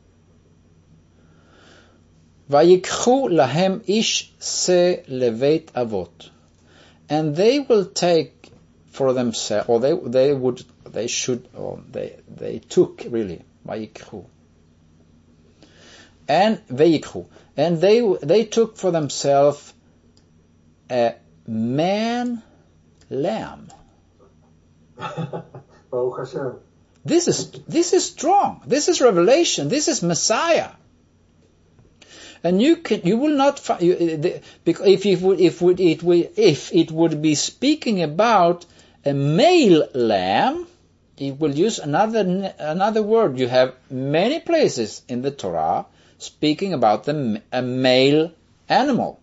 Vayikchu lahem ish se leveit avot. And they will take for themselves, or they took really, vayikchu. And vayikchu. And they took for themselves a man lamb. This is strong. This is revelation. This is Messiah. And you will not find, because if it would be speaking about a male lamb, it will use another word. You have many places in the Torah speaking about a male animal,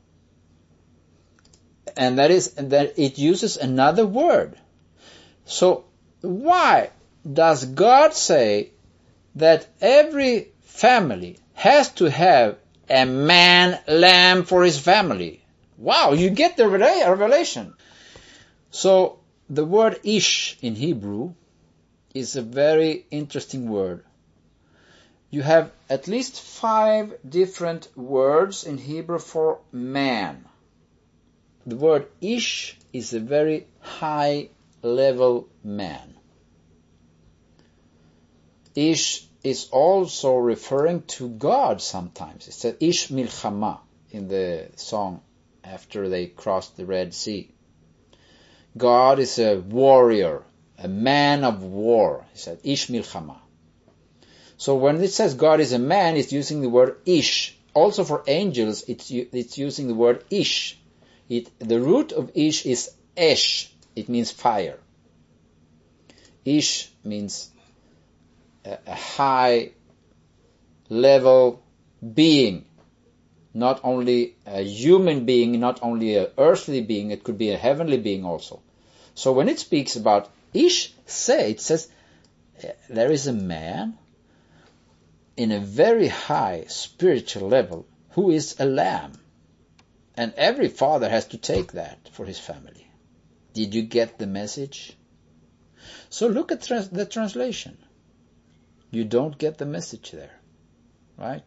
and that it uses another word. So why does God say that every family has to have a man lamb for his family? Wow, you get the revelation. So the word ish in Hebrew is a very interesting word. You have at least 5 different words in Hebrew for man. The word ish is a very high level man. Ish is also referring to God sometimes. It says Ish Milchama in the song after they crossed the Red Sea. God is a warrior, a man of war. He said Ish Milchama. So when it says God is a man, it's using the word Ish. Also for angels, it's using the word Ish. The root of Ish is Esh. It means fire. Ish means a high level being, not only a human being, not only an earthly being, it could be a heavenly being also. So when it speaks about Ish Se, it says there is a man in a very high spiritual level who is a lamb. And every father has to take that for his family. Did you get the message? So look at the translation. You don't get the message there, right?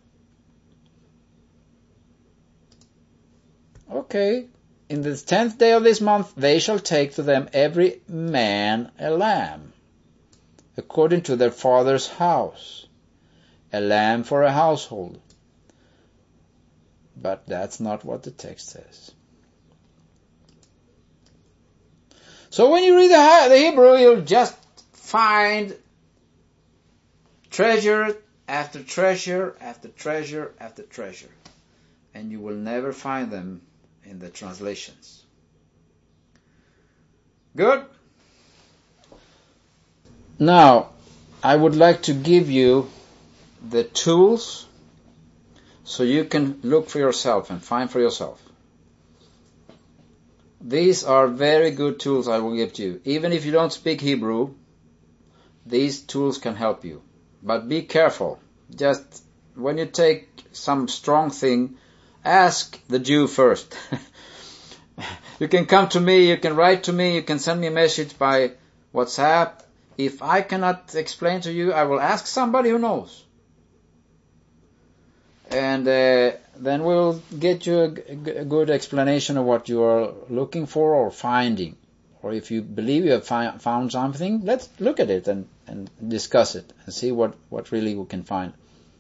Okay. In the 10th day of this month, they shall take to them every man a lamb, according to their father's house, a lamb for a household. But that's not what the text says. So when you read the Hebrew, you'll just find treasure after treasure after treasure after treasure. And you will never find them in the translations. Good? Now, I would like to give you the tools so you can look for yourself and find for yourself. These are very good tools I will give to you. Even if you don't speak Hebrew, these tools can help you. But be careful. Just when you take some strong thing, ask the Jew first. You can come to me, you can write to me, you can send me a message by WhatsApp. If I cannot explain to you, I will ask somebody who knows. And then we'll get you a good explanation of what you are looking for or finding. Or if you believe you have found something, let's look at it and discuss it and see what really we can find.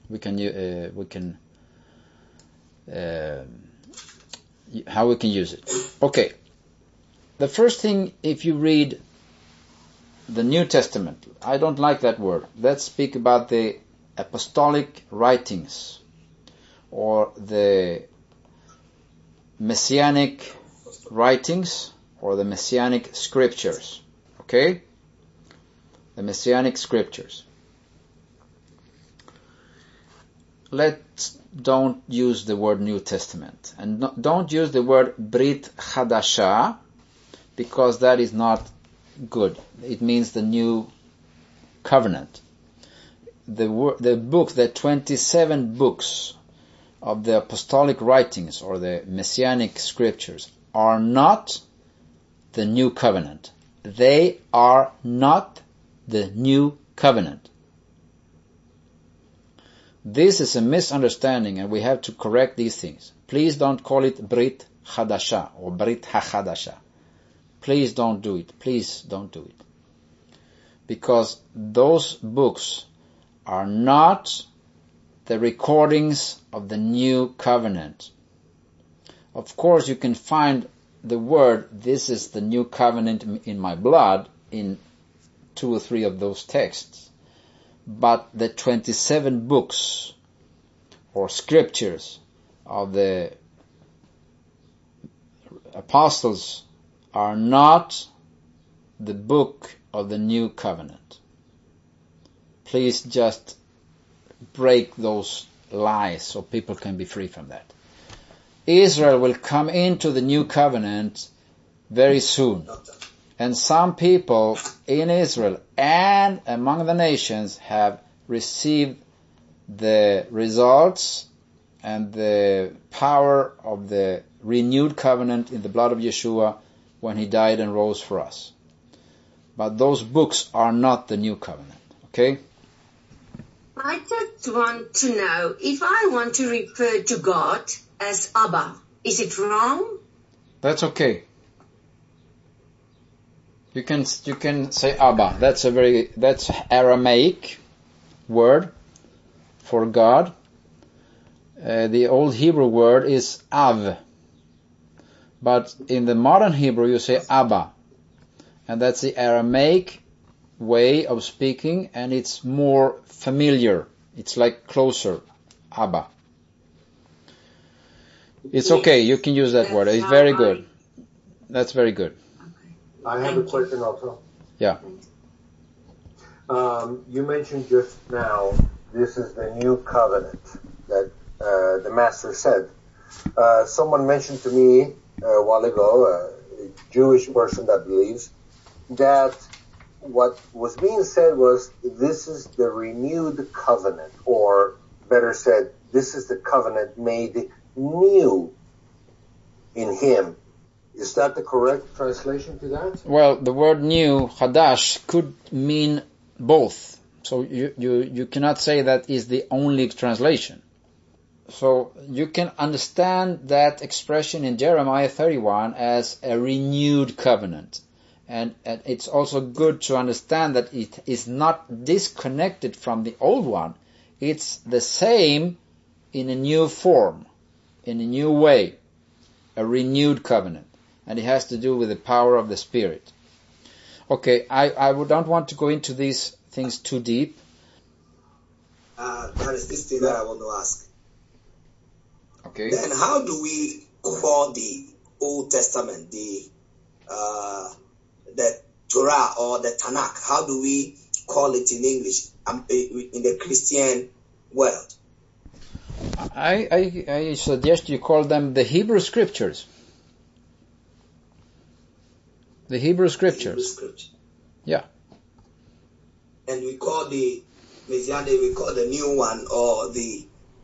How we can use it. Okay. The first thing, if you read the New Testament, I don't like that word. Let's speak about the apostolic writings or the messianic writings or the messianic scriptures. Okay? The messianic scriptures. Let's don't use the word New Testament. And don't use the word Brit Chadasha, because that is not good. It means the new covenant. The 27 books of the apostolic writings or the messianic scriptures are not the new covenant. They are not the new covenant. This is a misunderstanding, and we have to correct these things. Please don't call it Brit Hadasha or Brit HaChadasha. Please don't do it. Please don't do it. Because those books are not the recordings of the new covenant. Of course, you can find the word, this is the new covenant in my blood, in 2 or 3 of those texts. But the 27 books or scriptures of the apostles are not the book of the new covenant. Please just break those lies so people can be free from that. Israel will come into the new covenant very soon. And some people in Israel and among the nations have received the results and the power of the renewed covenant in the blood of Yeshua when he died and rose for us. But those books are not the new covenant. Okay? I just want to know, if I want to refer to God as Abba, is it wrong? That's okay. You can say Abba. That's Aramaic word for God. The old Hebrew word is Av. But in the modern Hebrew you say Abba. And that's the Aramaic way of speaking, and it's more familiar. It's like closer. Abba. It's okay. You can use that word. It's very good. That's very good. I have a question also. Yeah. You mentioned just now, this is the new covenant that the Master said. Someone mentioned to me a while ago, a Jewish person that believes, that what was being said was, this is the renewed covenant, or better said, this is the covenant made new in him. Is that the correct translation to that? Well, the word new, Hadash, could mean both. So you cannot say that is the only translation. So you can understand that expression in Jeremiah 31 as a renewed covenant. And it's also good to understand that it is not disconnected from the old one. It's the same in a new form, in a new way, a renewed covenant. And it has to do with the power of the Spirit. Okay, I don't want to go into these things too deep. There is this thing that I want to ask. Okay. Then how do we call the Old Testament, the Torah or the Tanakh? How do we call it in English in the Christian world? I suggest you call them the Hebrew Scriptures. The Hebrew Scriptures. Yeah. And we call the Messianic, we call the new one, or the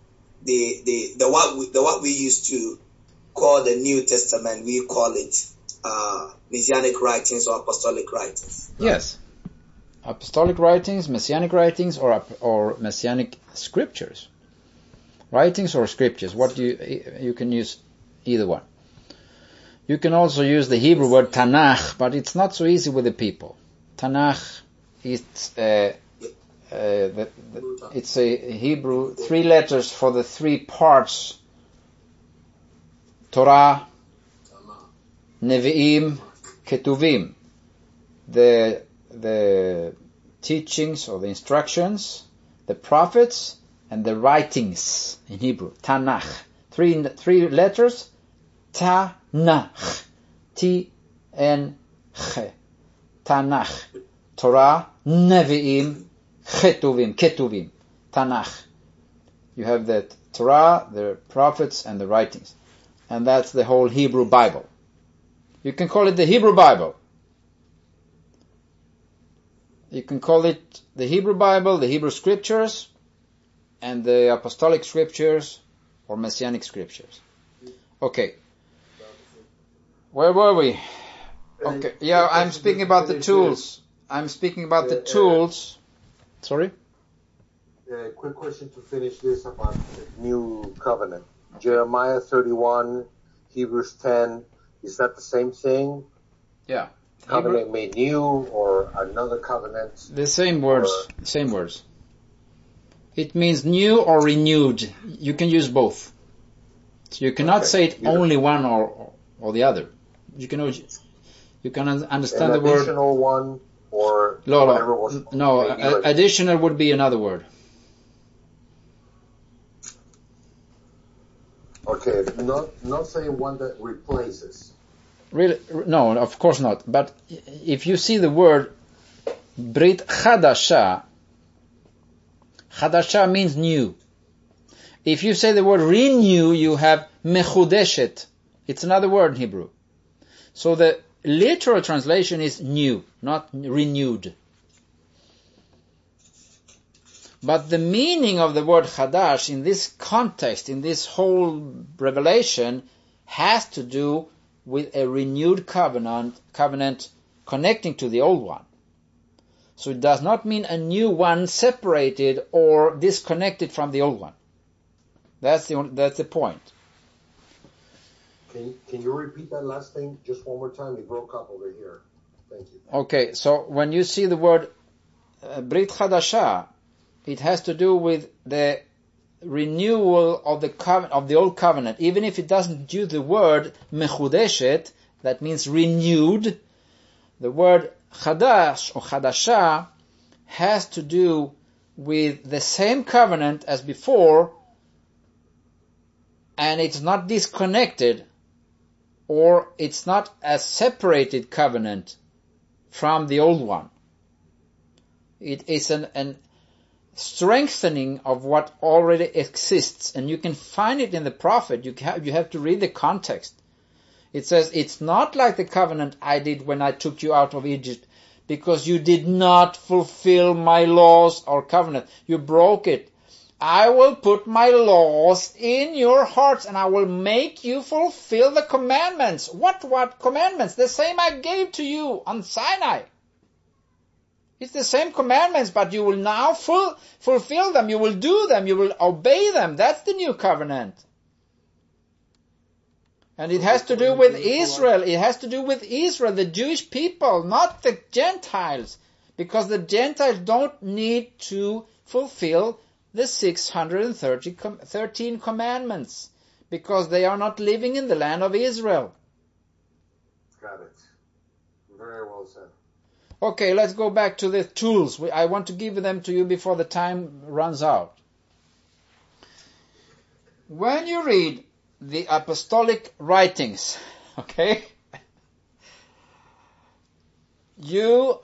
what we used to call the New Testament, we call it Messianic writings or apostolic writings. Yes. Apostolic writings, Messianic writings, or Messianic scriptures. Writings or scriptures. What you can use either one. You can also use the Hebrew word Tanakh, but it's not so easy with the people. Tanakh, it's a Hebrew 3 letters for the 3 parts: Torah, Nevi'im, Ketuvim. The teachings or the instructions, the prophets, and the writings in Hebrew. Tanakh. 3 letters. Tanakh. T-N-Ch. Tanakh. Torah, Nevi'im, Ketuvim. Tanakh. You have the Torah, the prophets, and the writings. And that's the whole Hebrew Bible. You can call it the Hebrew Bible. You can call it the Hebrew Bible, the Hebrew Scriptures, and the Apostolic Scriptures, or Messianic scriptures. Okay. Where were we? Okay. Yeah, I'm speaking about the tools. I'm speaking about the tools. Sorry? Quick question to finish this about the new covenant. Jeremiah 31, Hebrews 10, is that the same thing? Yeah. Covenant made new or another covenant? The same words. Same words. It means new or renewed. You can use both. So you cannot say it only one or the other. You can understand the word. Additional one or whatever was additional would be another word. Okay, not saying one that replaces. Really? No, of course not. But if you see the word Brit Chadasha, Chadasha means new. If you say the word renew, you have Mechudeshet. It's another word in Hebrew. So the literal translation is new, not renewed. But the meaning of the word Chadash in this context, in this whole revelation, has to do with a renewed covenant connecting to the old one. So it does not mean a new one separated or disconnected from the old one. That's the point. Can you repeat that last thing just one more time? It broke up over here. Thank you. Okay, so when you see the word Brit Chadasha, it has to do with the renewal of the old covenant. Even if it doesn't use the word Mechudeshet, that means renewed, the word Chadash or Chadasha has to do with the same covenant as before, and it's not disconnected, or it's not a separated covenant from the old one. It is an strengthening of what already exists, and you can find it in the prophet. You have to read the context. It says, it's not like the covenant I did when I took you out of Egypt, because you did not fulfill my laws or covenant. You broke it. I will put my laws in your hearts, and I will make you fulfill the commandments. What commandments? The same I gave to you on Sinai. It's the same commandments, but you will now fulfill them. You will do them. You will obey them. That's the new covenant. And it has to do with Israel. It has to do with Israel, the Jewish people, not the Gentiles. Because the Gentiles don't need to fulfill the 613 commandments. Because they are not living in the land of Israel. Got it. Very well said. Okay, let's go back to the tools. I want to give them to you before the time runs out. When you read the apostolic writings, okay, you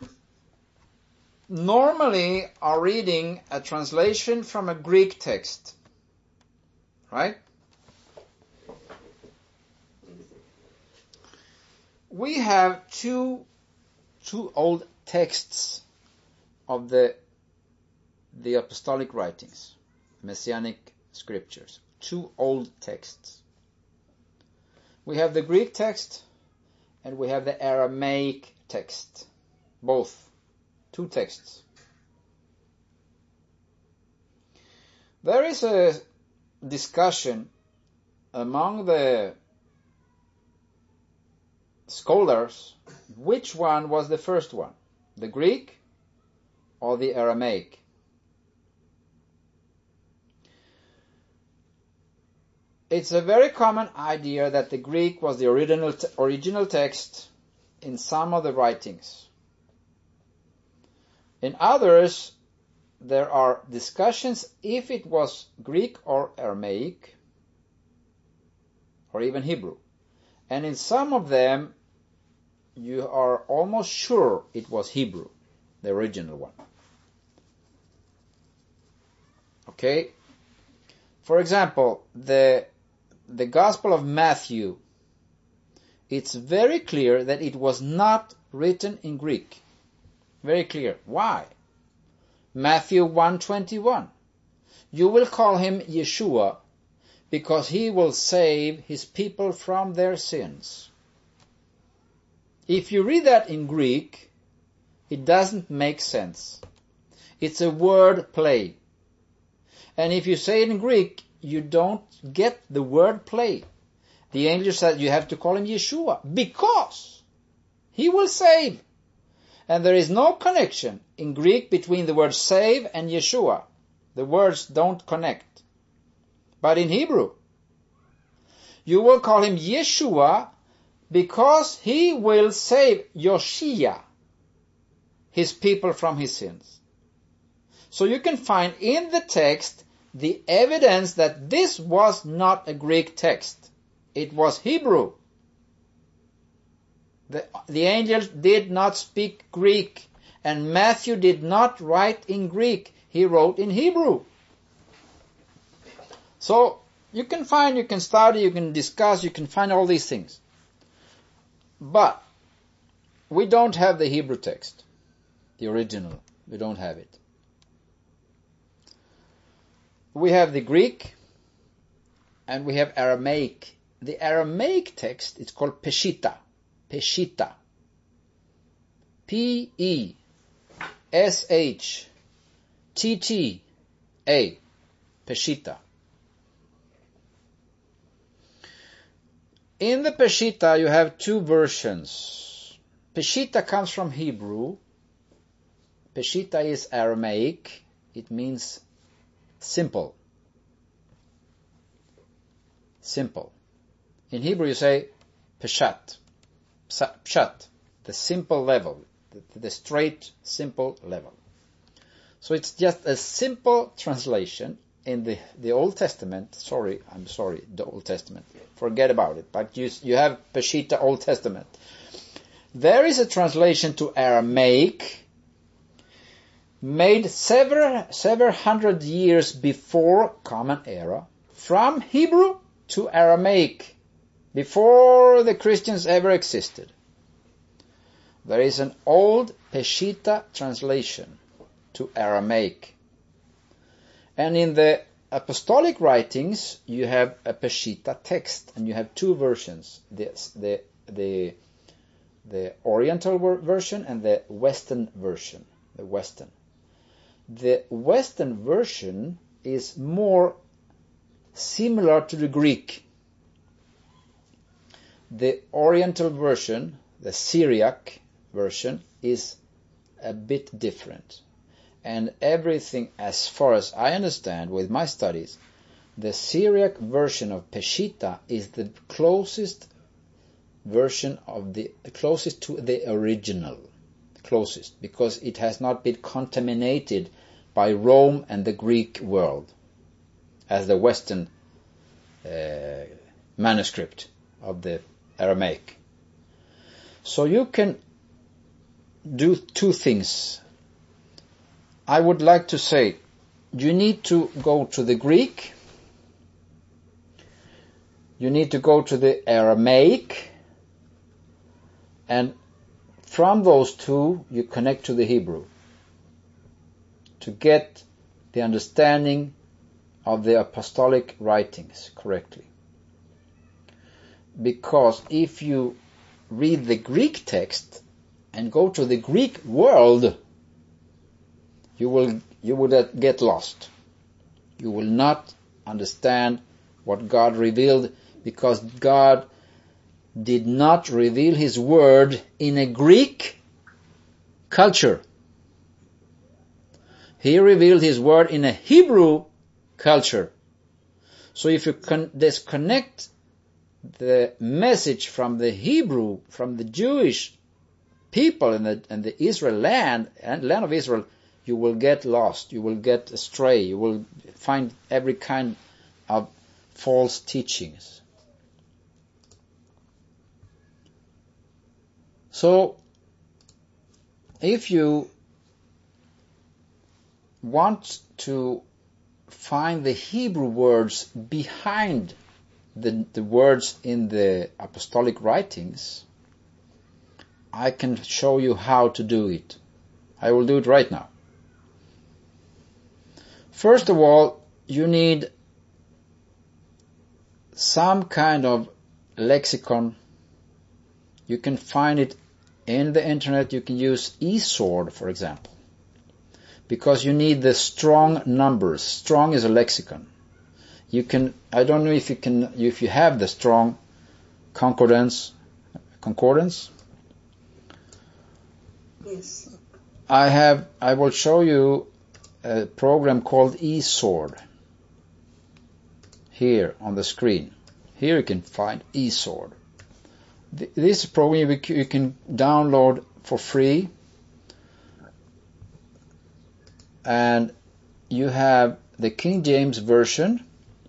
normally are reading a translation from a Greek text, right? We have two old texts of the apostolic writings, Messianic scriptures. Two old texts. We have the Greek text and we have the Aramaic text. Both. Two texts. There is a discussion among the scholars which one was the first one, the Greek or the Aramaic. It's a very common idea that the Greek was the original text in some of the writings. In others, there are discussions if it was Greek or Aramaic, or even Hebrew. And in some of them, you are almost sure it was Hebrew, the original one. Okay? For example, the Gospel of Matthew, it's very clear that it was not written in Greek. Very clear. Why? Matthew 1:21. You will call him Yeshua, because he will save his people from their sins. If you read that in Greek, it doesn't make sense. It's a word play. And if you say it in Greek, you don't get the word play. The angel said you have to call him Yeshua because he will save. And there is no connection in Greek between the word save and Yeshua. The words don't connect. But in Hebrew, you will call him Yeshua because he will save Yoshia, his people, from his sins. So you can find in the text the evidence that this was not a Greek text. It was Hebrew. The angel did not speak Greek, and Matthew did not write in Greek. He wrote in Hebrew. So you can find, you can study, you can discuss, you can find all these things. But we don't have the Hebrew text, the original. We don't have it. We have the Greek and we have Aramaic. The Aramaic text is called Peshitta. Peshitta. P-E-S-H-T-T-A. Peshitta. In the Peshitta you have two versions. Peshitta comes from Hebrew. Peshitta is Aramaic. It means simple. Simple. In Hebrew you say Peshat. Pshat. The simple level. The straight, simple level. So it's just a simple translation in the Old Testament. The Old Testament. Forget about it. But you have Peshitta Old Testament. There is a translation to Aramaic made several hundred years before Common Era from Hebrew to Aramaic, before the Christians ever existed. There is an old Peshitta translation to Aramaic. And in the apostolic writings, you have a Peshitta text, and you have two versions, the Oriental version and the Western version. The Western version is more similar to the Greek. The Oriental version, the Syriac version, is a bit different. And everything, as far as I understand with my studies, the Syriac version of Peshitta is the closest version of closest to the original. Closest, because it has not been contaminated by Rome and the Greek world as the Western manuscript of the Aramaic. So you can do two things. I would like to say, you need to go to the Greek, you need to go to the Aramaic, and from those two you connect to the Hebrew to get the understanding of the apostolic writings correctly. Because if you read the Greek text and go to the Greek world, you will get lost. You will not understand what God revealed, because God did not reveal His word in a Greek culture. He revealed His word in a Hebrew culture. So if you can disconnect the message from the Hebrew, from the Jewish people and the Israel land of Israel, you will get lost, you will get astray, you will find every kind of false teachings. So, if you want to find the Hebrew words behind the words in the apostolic writings, I can show you how to do it. I will do it right now. First of all, you need some kind of lexicon. You can find it in the internet. You can use eSword, for example, because you need the strong numbers. Strong is a lexicon. You can, I don't know if you have the strong concordance. Yes. I will show you a program called eSword here on the screen. Here you can find eSword. This program you can download for free, and you have the King James Version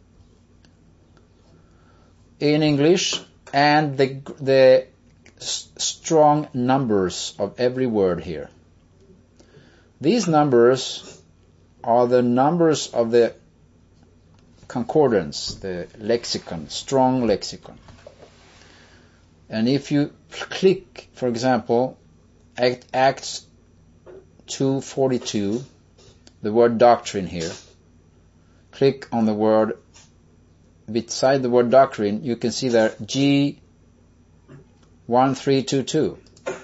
in English and the strong numbers of every word here. These numbers are the numbers of the concordance, the lexicon, strong lexicon. And if you click, for example, Acts 2:42, the word doctrine here, click on the word, beside the word doctrine, you can see there G1322.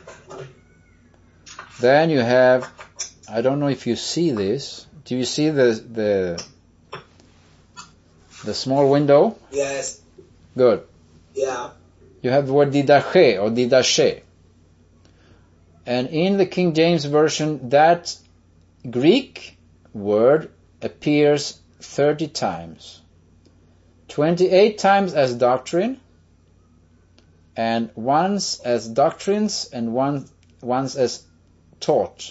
Then you have, I don't know if you see this. Do you see the small window? Yes. Good. Yeah. You have the word didache or didache. And in the King James Version, that Greek word appears 30 times. 28 times as doctrine, and once as doctrines, and once as taught.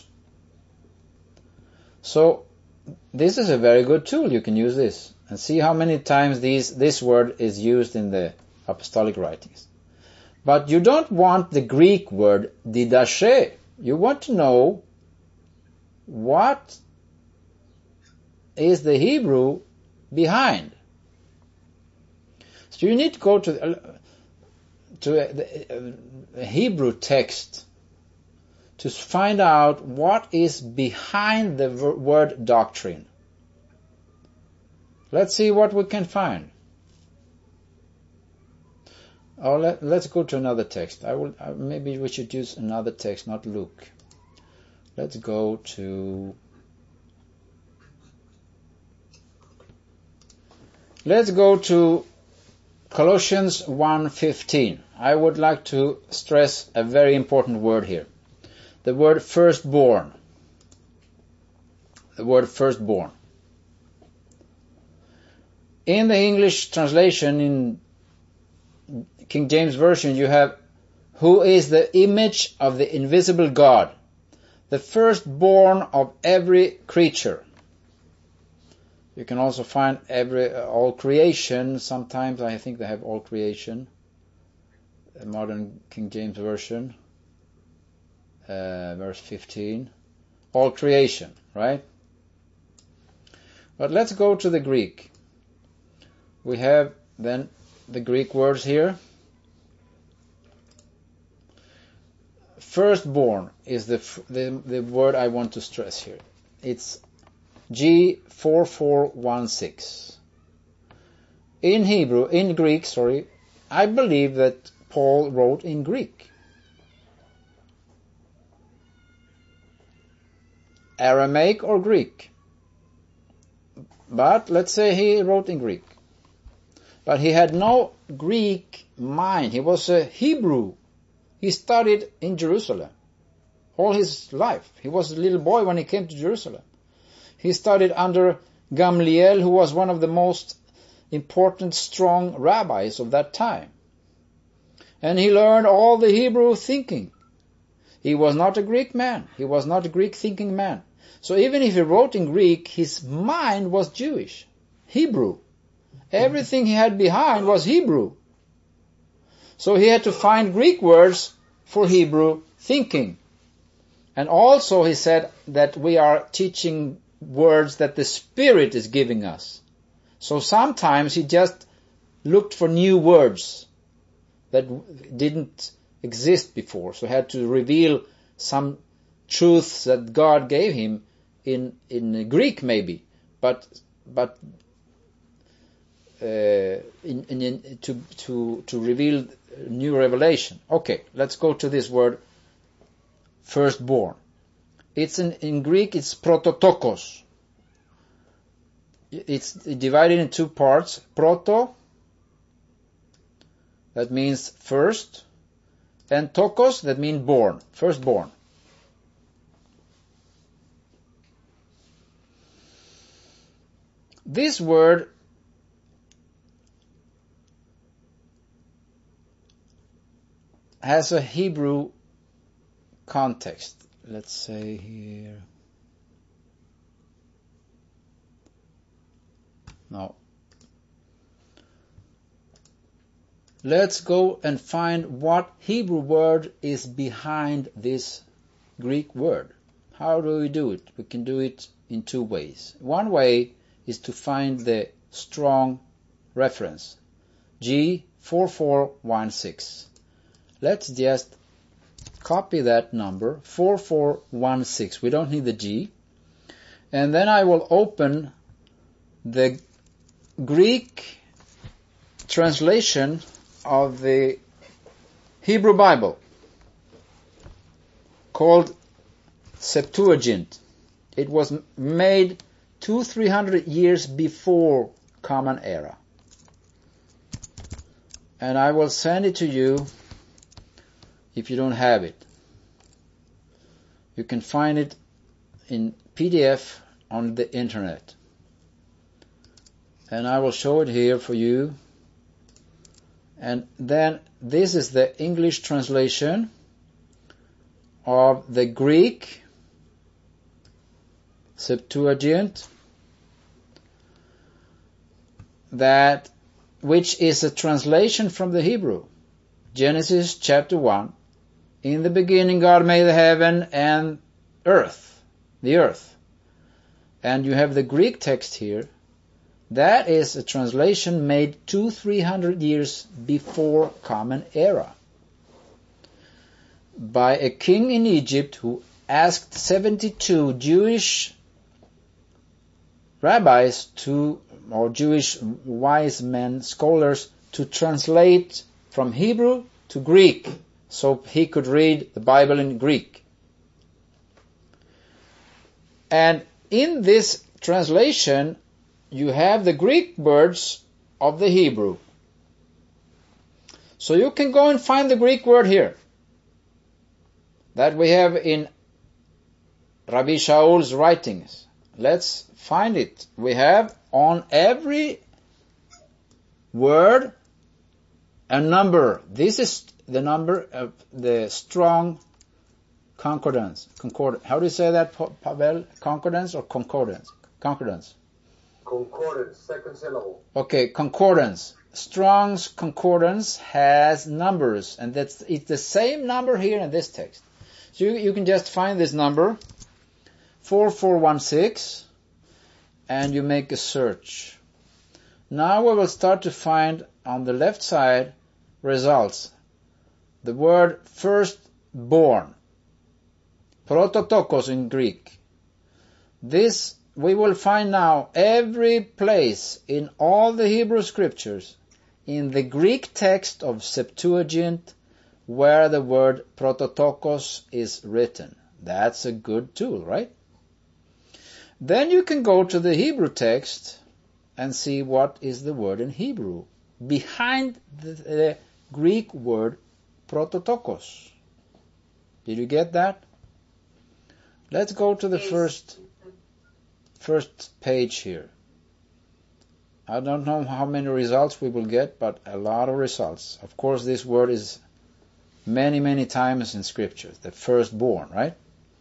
So this is a very good tool. You can use this and see how many times this word is used in the apostolic writings. But you don't want the Greek word didache. You want to know what is the Hebrew behind. So you need to go to a Hebrew text to find out what is behind the word doctrine. Let's see what we can find. Let's go to another text. Maybe we should use another text, not Luke. Let's go to Colossians 1:15. I would like to stress a very important word here. The word firstborn. The word firstborn. In the English translation, in King James Version, you have, who is the image of the invisible God, the firstborn of every creature. You can also find all creation. Sometimes I think they have all creation. A modern King James Version, verse 15. All creation, right? But let's go to the Greek. We have then the Greek words here. Firstborn is the word I want to stress here. It's G4416. In Greek, I believe that Paul wrote in Greek. Aramaic or Greek. But let's say he wrote in Greek. But he had no Greek mind. He was a Hebrew. He studied in Jerusalem all his life. He was a little boy when he came to Jerusalem. He studied under Gamliel, who was one of the most important, strong rabbis of that time. And he learned all the Hebrew thinking. He was not a Greek man. He was not a Greek thinking man. So even if he wrote in Greek, his mind was Jewish, Hebrew. Everything he had behind was Hebrew. So he had to find Greek words for Hebrew thinking. And also he said that we are teaching words that the Spirit is giving us. So sometimes he just looked for new words that didn't exist before. So he had to reveal some truths that God gave him in Greek maybe. But to reveal new revelation. Okay, let's go to this word, firstborn. It's in Greek, it's prototokos. It's divided in two parts. Proto, that means first, and tokos, that means born, firstborn. This word has a Hebrew context. Let's say here. No. Let's go and find what Hebrew word is behind this Greek word. How do we do it? We can do it in two ways. One way is to find the strong reference, G4416. Let's just copy that number, 4416. We don't need the G. And then I will open the Greek translation of the Hebrew Bible called Septuagint. It was made 200-300 years before Common Era. And I will send it to you if you don't have it. You can find it in PDF on the internet. And I will show it here for you. And then this is the English translation of the Greek Septuagint, which is a translation from the Hebrew. Genesis chapter 1. In the beginning God made the heaven and earth, the earth. And you have the Greek text here. That is a translation made 200-300 years before Common Era by a king in Egypt who asked 72 Jewish rabbis or Jewish wise men, scholars, to translate from Hebrew to Greek so he could read the Bible in Greek. And in this translation, you have the Greek words of the Hebrew. So you can go and find the Greek word here that we have in Rabbi Shaul's writings. Let's find it. We have on every word a number. This is the number of the strong concordance. How do you say that, Pavel? Concordance or concordance? Concordance. Concordance, second syllable. Okay, concordance. Strong's concordance has numbers, and it's the same number here in this text. So you can just find this number, 4416, and you make a search. Now we will start to find on the left side results. The word firstborn, prototokos in Greek. This we will find now every place in all the Hebrew scriptures in the Greek text of Septuagint where the word prototokos is written. That's a good tool, right? Then you can go to the Hebrew text and see what is the word in Hebrew behind the Greek word prototokos. Did you get that? Let's go to the first page here. I don't know how many results we will get, but a lot of results. Of course, this word is many times in Scripture, the firstborn, right?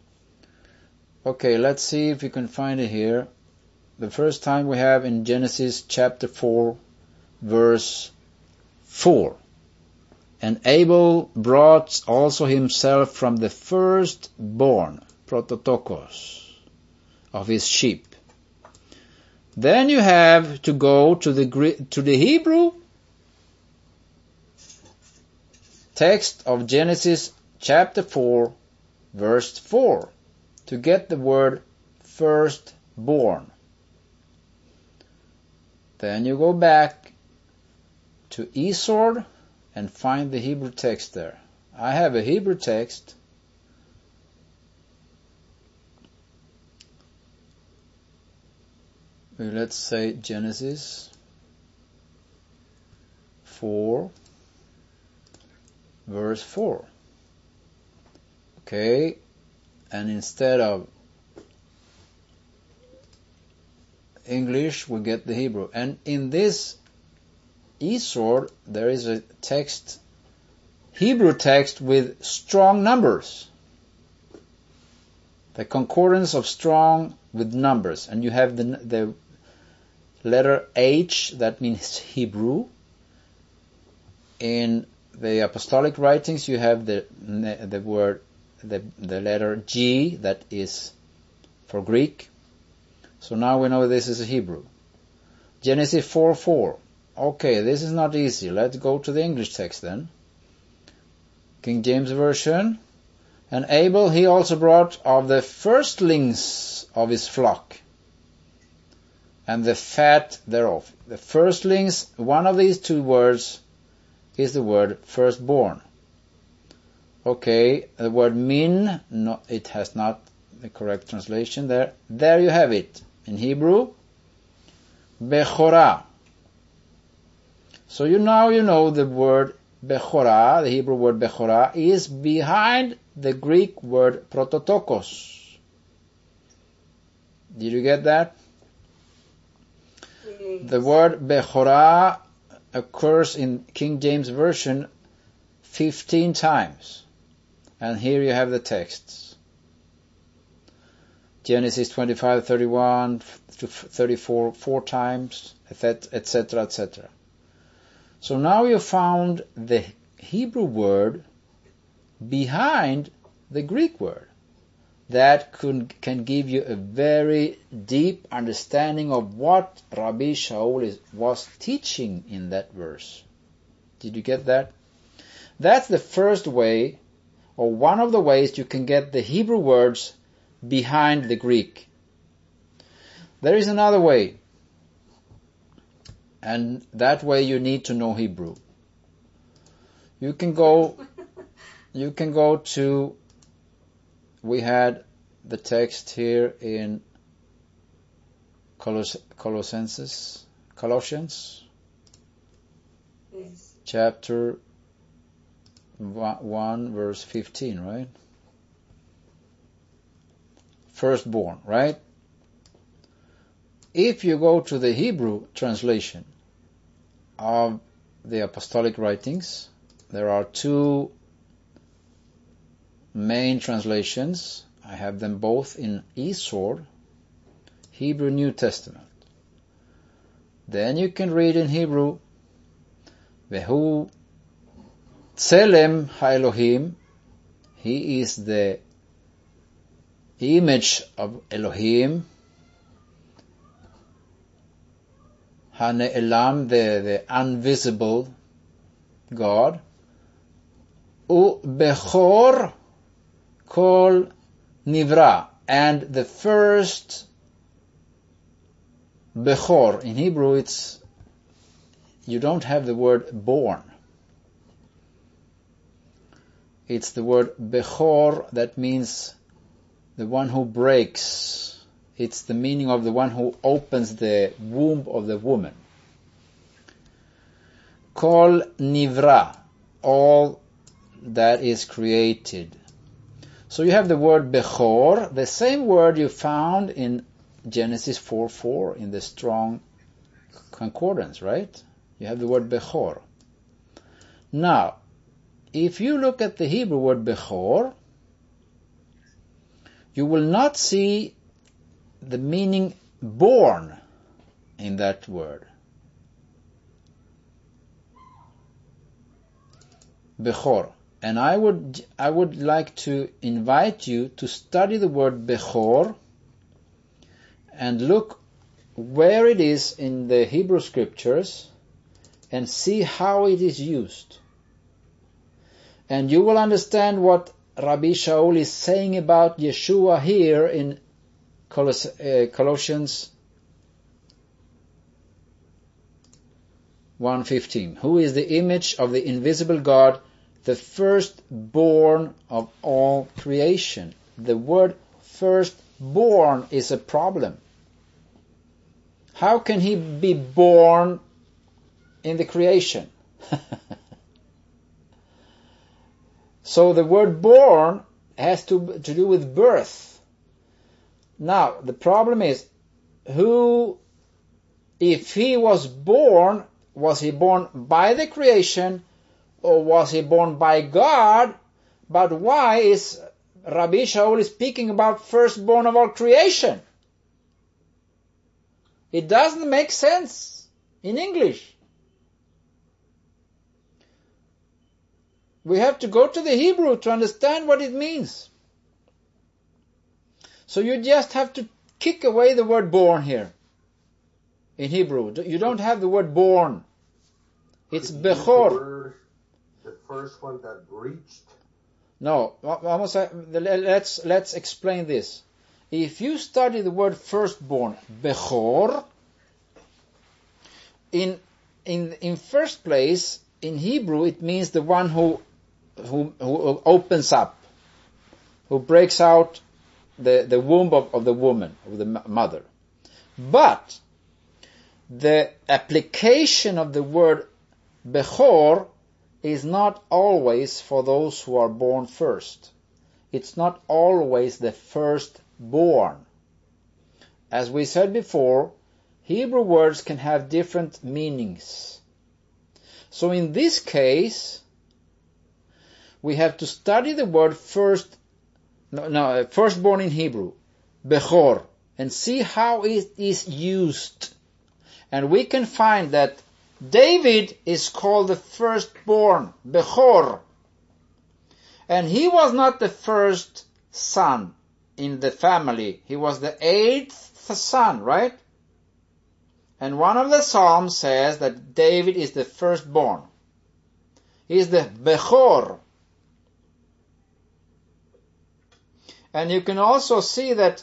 Okay, let's see if we can find it here. The first time we have in Genesis chapter 4, verse 4. And Abel brought also himself from the firstborn, prototokos, of his sheep. Then you have to go to the Hebrew text of Genesis chapter 4, verse 4, to get the word firstborn. Then you go back to eSword and find the Hebrew text there. I have a Hebrew text. Let's say Genesis 4, verse 4. Okay, and instead of English, we get the Hebrew. And in this eSword, there is a text, Hebrew text with strong numbers. The concordance of strong with numbers. And you have the letter H, that means Hebrew. In the apostolic writings, you have the letter G, that is for Greek. So now we know this is a Hebrew. Genesis 4:4. Okay, this is not easy. Let's go to the English text then. King James Version. And Abel he also brought of the firstlings of his flock, and the fat thereof. The firstlings, one of these two words is the word firstborn. Okay, the word min, no, it has not the correct translation there. There you have it. In Hebrew, Bechorah. So now you know the word Bechorah, the Hebrew word Bechorah, is behind the Greek word prototokos. Did you get that? Yes. The word Bechorah occurs in King James Version 15 times. And here you have the texts. Genesis 25:31 to 34 4 times, etc., etc. So now you found the Hebrew word behind the Greek word. That can give you a very deep understanding of what Rabbi Shaul was teaching in that verse. Did you get that? That's the first way, or one of the ways you can get the Hebrew words behind the Greek. There is another way, and that way you need to know Hebrew. You can go to, we had the text here in Colossians, Yes. chapter 1, verse 15, right? Firstborn, right? If you go to the Hebrew translation of the apostolic writings, there are two main translations. I have them both in eSword, Hebrew New Testament. Then you can read in Hebrew, Vehu Tselem HaElohim, he is the image of Elohim, HaNe'elam, the invisible God, Bechor Kol Nivra, and the first Bechor. In Hebrew, you don't have the word born. It's the word Bechor, that means the one who breaks. It's the meaning of the one who opens the womb of the woman. Kol Nivra, all that is created. So you have the word Bechor, the same word you found in Genesis 4:4 in the Strong Concordance, right? You have the word Bechor. Now, if you look at the Hebrew word Bechor, you will not see the meaning born in that word. Bechor. And I would like to invite you to study the word Bechor and look where it is in the Hebrew scriptures and see how it is used. And you will understand what Rabbi Shaul is saying about Yeshua here in Colossians 1:15. Who is the image of the invisible God, the firstborn of all creation? The word firstborn is a problem. How can he be born in the creation? So the word born has to do with birth. Now, the problem is, if he was born by the creation, or was he born by God? But why is Rabbi Shaul speaking about firstborn of all creation? It doesn't make sense in English. We have to go to the Hebrew to understand what it means. So you just have to kick away the word born here. In Hebrew, you don't have the word born. It's Bechor. The first one that reached? No, let's explain this. If you study the word firstborn, Bechor, in first place, in Hebrew, it means the one who opens up, who breaks out the womb of the woman, of the mother. But the application of the word Bechor is not always for those who are born first. It's not always the firstborn. As we said before, Hebrew words can have different meanings. So in this case, we have to study the word firstborn in Hebrew, Bechor, and see how it is used. And we can find that David is called the firstborn, Bechor. And he was not the first son in the family. He was the 8th son, right? And one of the Psalms says that David is the firstborn. He is the Bechor. And you can also see that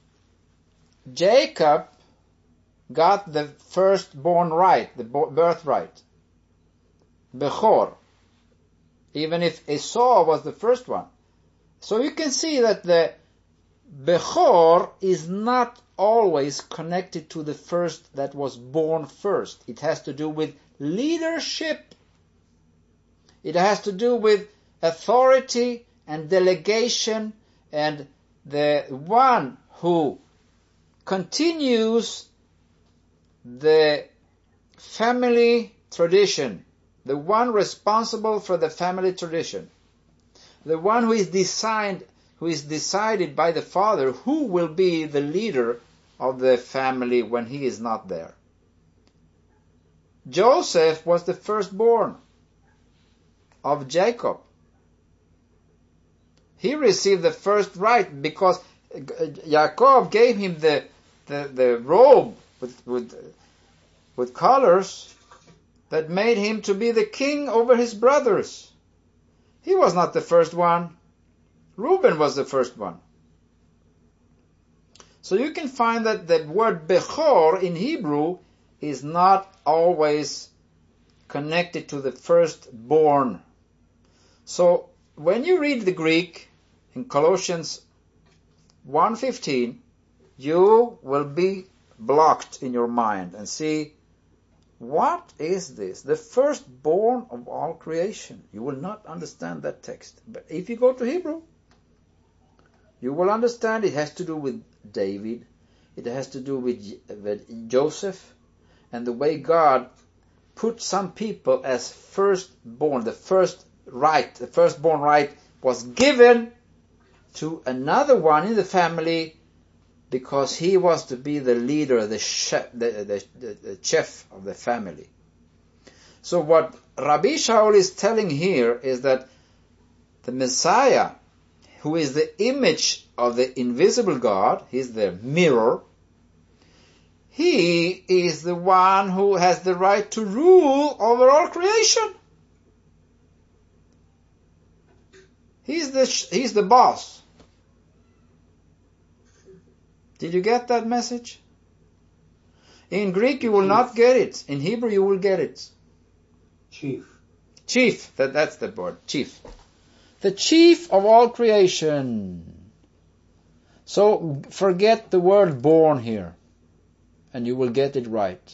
Jacob got the firstborn right, the birthright. Bechor. Even if Esau was the first one. So you can see that the Bechor is not always connected to the first that was born first. It has to do with leadership. It has to do with authority and delegation, and the one who continues the family tradition, the one responsible for the family tradition, the one who is decided by the father who will be the leader of the family when he is not there. Joseph was the firstborn of Jacob. He received the first right because Jacob gave him the robe with colors that made him to be the king over his brothers. He was not the first one. Reuben was the first one. So you can find that the word Bechor in Hebrew is not always connected to the firstborn. So when you read the Greek in Colossians 1:15, you will be blocked in your mind and see, what is this? The firstborn of all creation. You will not understand that text. But if you go to Hebrew, you will understand it has to do with David. It has to do with Joseph and the way God put some people as firstborn. The firstborn right was given to another one in the family because he was to be the leader, the chef of the family. So what Rabbi Shaul is telling here is that the Messiah, who is the image of the invisible God, he's the mirror, he is the one who has the right to rule over all creation. He's the boss. Did you get that message? In Greek you will not get it. In Hebrew you will get it. Chief. Chief, that's the word, chief. The chief of all creation. So forget the word born here, and you will get it right.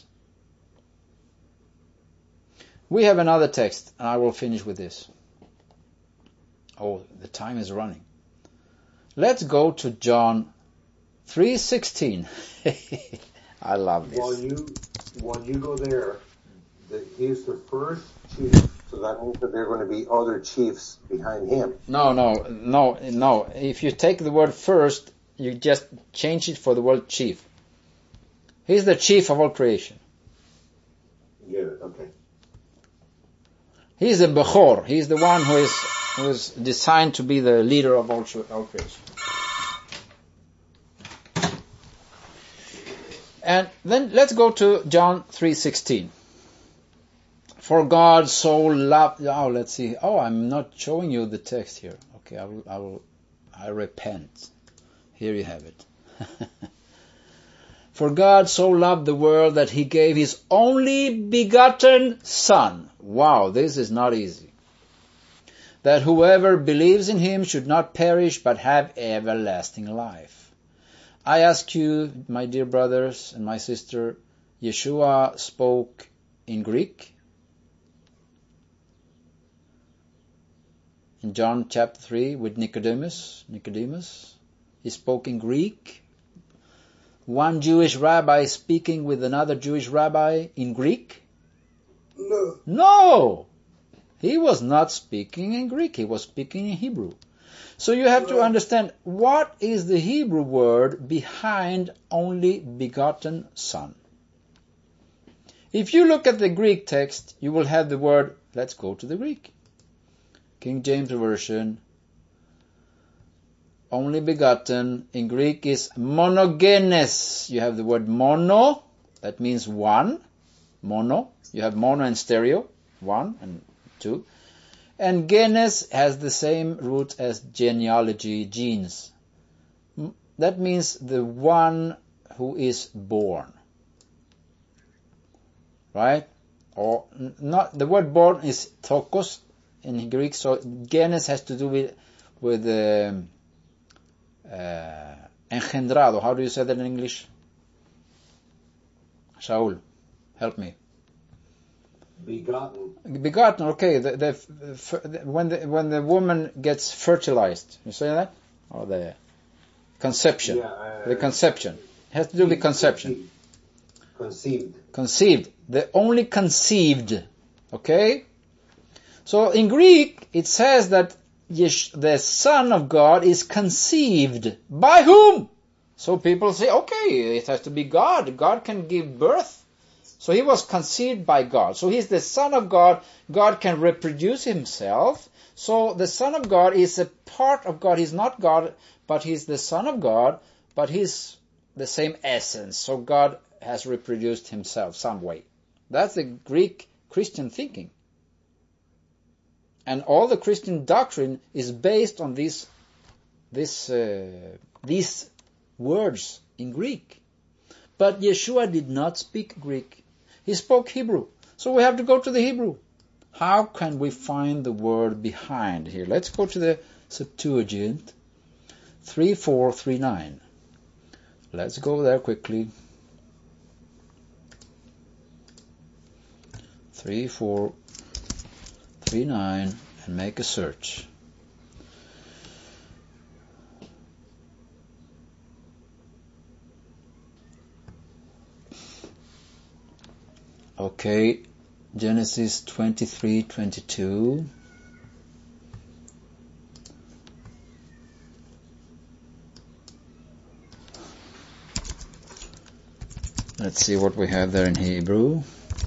We have another text, and I will finish with this. Oh, the time is running. Let's go to John 3:16. I love this. While you go there, he's the first chief, so that means that there are going to be other chiefs behind him. No. If you take the word first, you just change it for the word chief. He's the chief of all creation. Get it? Okay. He's the Bechor. He's the one who is designed to be the leader of all creation. And then let's go to John 3:16. For God so loved. Oh, let's see. Oh, I'm not showing you the text here. Okay, I repent. Here you have it. For God so loved the world that he gave his only begotten Son. Wow, this is not easy. That whoever believes in him should not perish but have everlasting life. I ask you, my dear brothers and my sister, Yeshua spoke in Greek. In John chapter 3 with Nicodemus, he spoke in Greek. One Jewish rabbi speaking with another Jewish rabbi in Greek? No! He was not speaking in Greek, he was speaking in Hebrew. So you have to understand, what is the Hebrew word behind only begotten Son? If you look at the Greek text, you will have the word, let's go to the Greek. King James Version, only begotten, in Greek is monogenes. You have the word mono, that means one, mono. You have mono and stereo, one and two. And genes has the same root as genealogy, genes. That means the one who is born. Right? Or not, the word born is tokos in Greek, so genes has to do with engendrado. How do you say that in English? Shaul, help me. Begotten. Okay. When the woman gets fertilized, you say that, or the conception. Yeah, the conception it has to do with conception. Conceived. The only conceived. Okay. So in Greek it says that the Son of God is conceived. By whom? So people say, okay, it has to be God. God can give birth. So he was conceived by God. So he's the Son of God. God can reproduce himself. So the Son of God is a part of God. He's not God, but he's the Son of God, but he's the same essence. So God has reproduced himself some way. That's the Greek Christian thinking. And all the Christian doctrine is based on these words in Greek. But Yeshua did not speak Greek. He spoke Hebrew. So we have to go to the Hebrew. How can we find the word behind here? Let's go to the Septuagint 3439. Let's go there quickly. 3439 and make a search. Okay, Genesis 23:22. Let's see what we have there in Hebrew.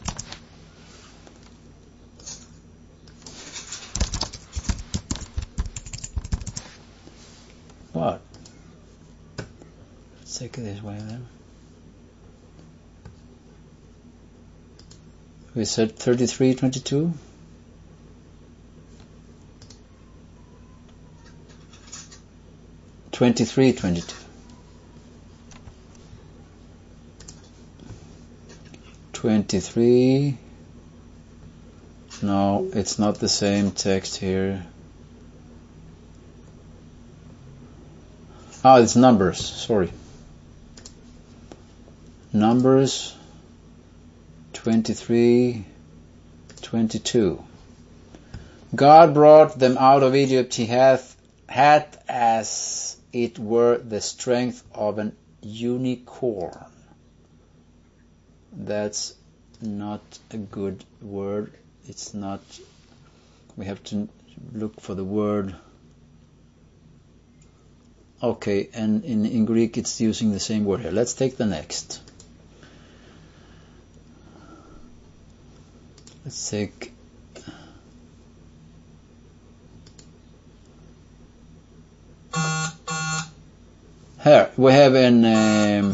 What? Let's take it this way then. We said 33:22. (23:22). 23 No, it's not the same text here. It's Numbers, sorry. Numbers 23:22. God brought them out of Egypt. He hath as it were the strength of an unicorn. That's not a good word. It's not. We have to look for the word. Okay, and in Greek it's using the same word here. Let's take the next. Let's take here we have an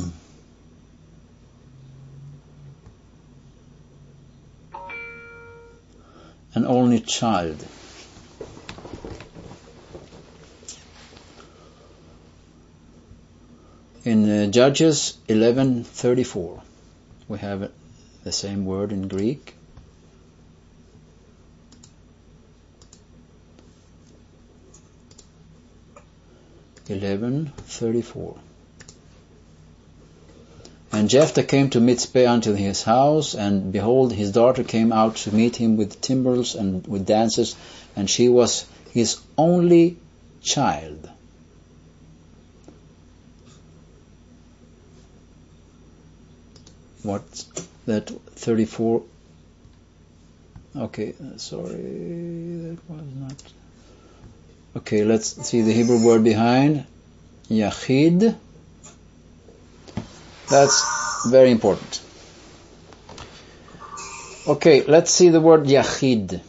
only child. In Judges 11:34, we have the same word in Greek. And Jephthah came to Mitzpeh unto his house, and behold, his daughter came out to meet him with timbrels and with dances, and she was his only child. What's that? 34. Okay, sorry, that was not. Okay, let's see the Hebrew word behind. Yachid. That's very important. Okay, let's see the word Yachid.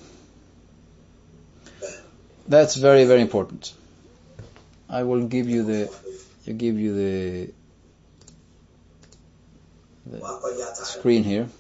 That's very, very important. I will give you the screen here.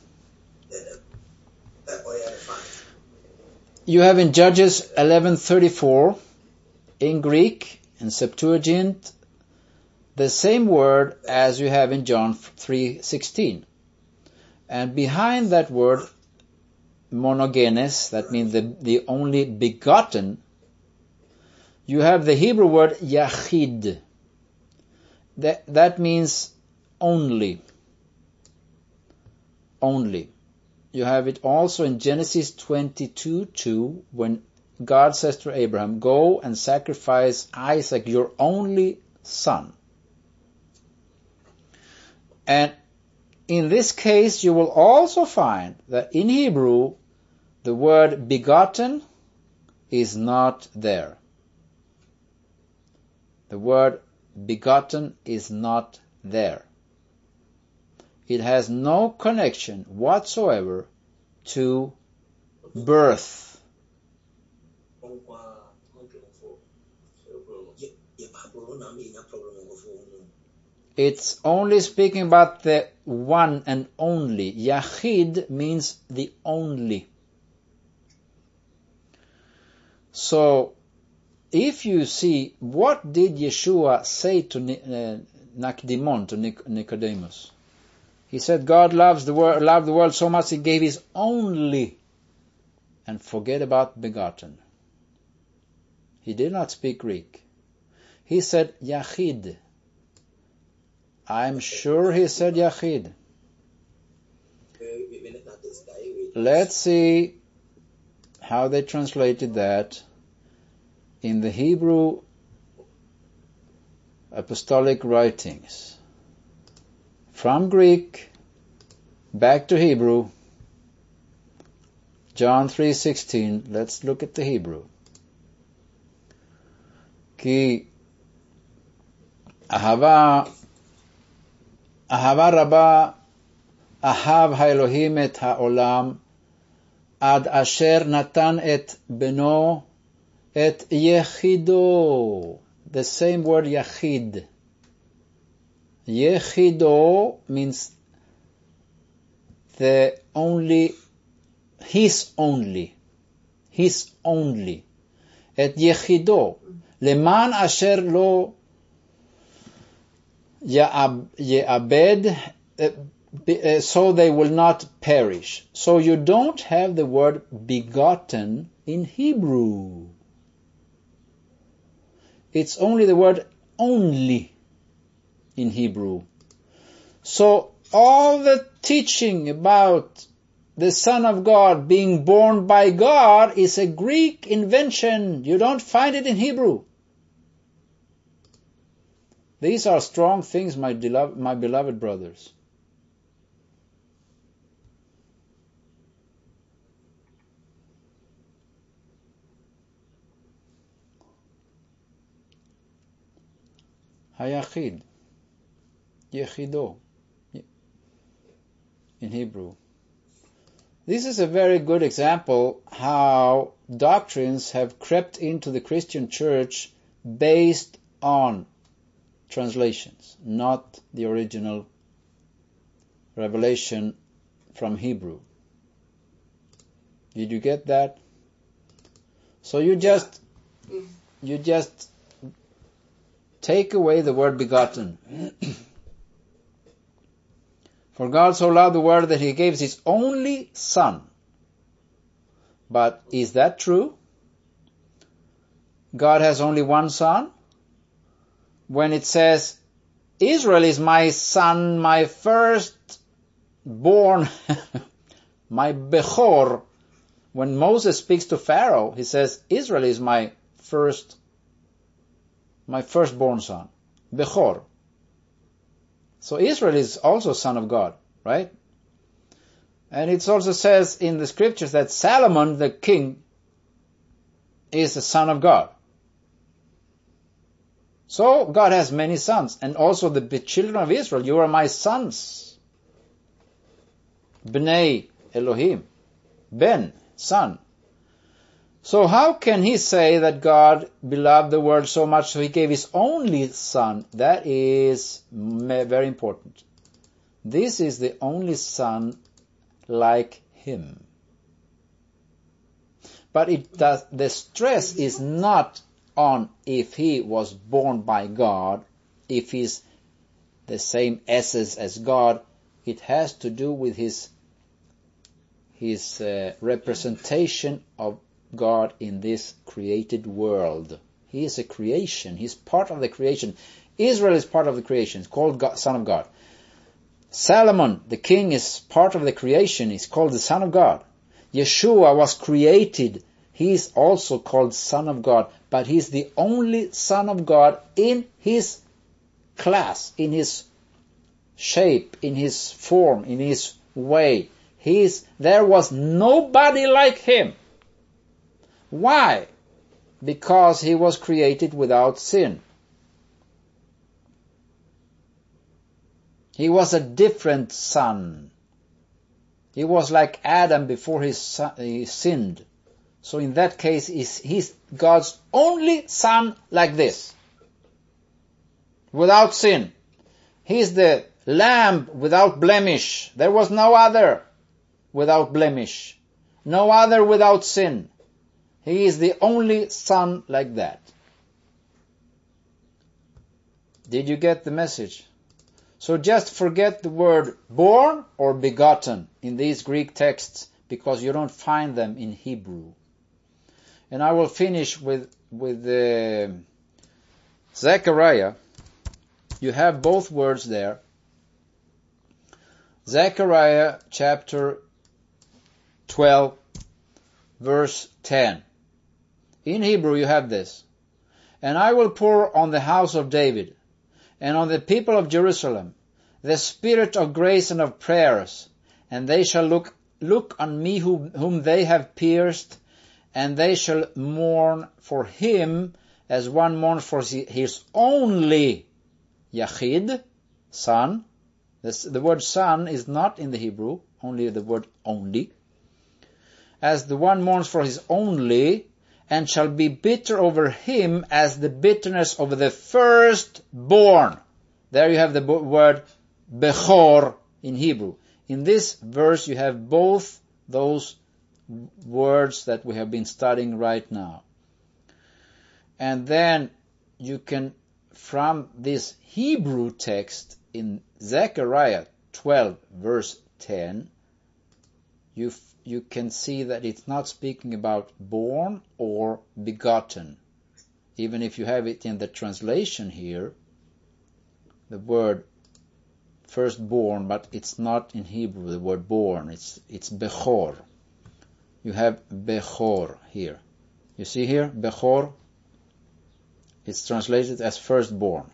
You have in Judges 11:34 in Greek, in Septuagint, the same word as you have in John 3:16. And behind that word, monogenes, that means the only begotten, you have the Hebrew word yachid. That means only. Only. You have it also in Genesis 22:2, when God says to Abraham, go and sacrifice Isaac, your only son. And in this case, you will also find that in Hebrew, the word begotten is not there. The word begotten is not there. It has no connection whatsoever to birth. It's only speaking about the one and only. Yachid means the only. So, if you see, what did Yeshua say to Nakdimon, to Nicodemus? He said, God loved the world so much, He gave His only, and forget about begotten. He did not speak Greek. He said Yachid. I'm sure he said Yachid. Let's see how they translated that in the Hebrew apostolic writings. From Greek back to Hebrew, John 3:16. Let's look at the Hebrew. Ki ahava raba ahav haElohim et haolam ad asher natan et beno et yechido. The same word yachid. Yechido means the only, his only. His only. Et yechido. Leman asher lo יאבד, so they will not perish. So you don't have the word begotten in Hebrew. It's only the word only in Hebrew. So all the teaching about the Son of God being born by God is a Greek invention. You don't find it in Hebrew. These are strong things, my beloved brothers. Hayachid, Yechido, in Hebrew. This is a very good example how doctrines have crept into the Christian church based on translations, not the original revelation from Hebrew. Did you get that? So you just take away the word begotten. For God so loved the world that he gave his only Son. But is that true? God has only one Son? When it says, Israel is my son, my firstborn, my Bechor, when Moses speaks to Pharaoh, he says, Israel is my firstborn son, Bechor. So Israel is also son of God, right? And it also says in the scriptures that Solomon, the king, is the son of God. So God has many sons, and also the children of Israel, you are my sons. Bnei Elohim, Ben, son. So how can he say that God beloved the world so much so he gave his only Son? That is very important. This is the only Son like him. But the stress is not on if he was born by God, if he's the same essence as God. It has to do with his representation of God in this created world. He is a creation. He's part of the creation. Israel is part of the creation. It's called God, Son of God. Solomon, the king, is part of the creation. He's called the Son of God. Yeshua was created. He is also called Son of God. But he's the only Son of God in his class, in his shape, in his form, in his way. There was nobody like him. Why? Because he was created without sin. He was a different son. He was like Adam before he sinned. So in that case, he's God's only son like this, without sin. He's the lamb without blemish. There was no other without blemish, no other without sin. He is the only son like that. Did you get the message? So just forget the word born or begotten in these Greek texts because you don't find them in Hebrew. And I will finish with Zechariah. You have both words there. Zechariah chapter 12, verse 10. In Hebrew you have this. And I will pour on the house of David and on the people of Jerusalem the spirit of grace and of prayers, and they shall look on me whom they have pierced, and they shall mourn for him as one mourns for his only Yachid, son. The word son is not in the Hebrew, only the word only. As the one mourns for his only, and shall be bitter over him as the bitterness over the firstborn. There you have the word Bechor in Hebrew. In this verse you have both those words that we have been studying right now. And then you can, from this Hebrew text in Zechariah 12 verse 10, you can see that it's not speaking about born or begotten. Even if you have it in the translation here, the word firstborn, but it's not in Hebrew, the word born. It's Bechor. You have Bechor here. You see here, Bechor? It's translated as firstborn.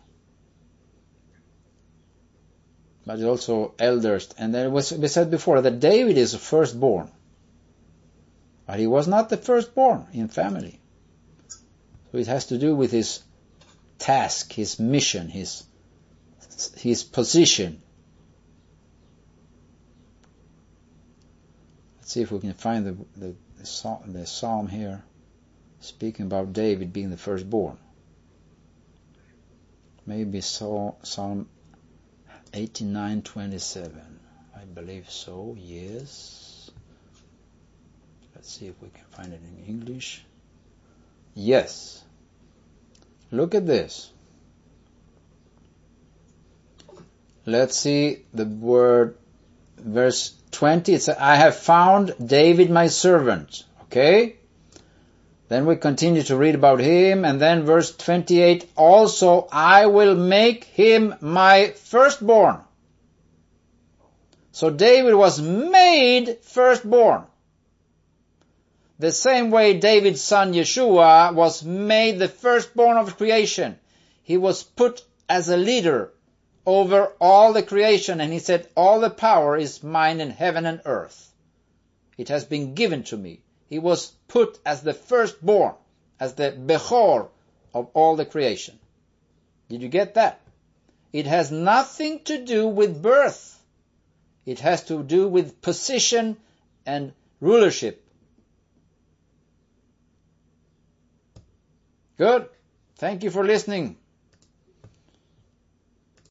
But it's also eldest. And then we said before that David is a firstborn. But he was not the firstborn in family. So it has to do with his task, his mission, his position. Let's see if we can find the psalm here, speaking about David being the firstborn. Maybe Psalm 89:27. I believe so, yes. Let's see if we can find it in English. Yes. Look at this. Let's see the word, verse 20. It says, I have found David my servant. Okay? Then we continue to read about him, and then verse 28, also I will make him my firstborn. So David was made firstborn. The same way David's son Yeshua was made the firstborn of creation. He was put as a leader over all the creation, and he said, all the power is mine in heaven and earth. It has been given to me. He was put as the firstborn, as the Bechor of all the creation. Did you get that? It has nothing to do with birth. It has to do with position and rulership. Good. Thank you for listening.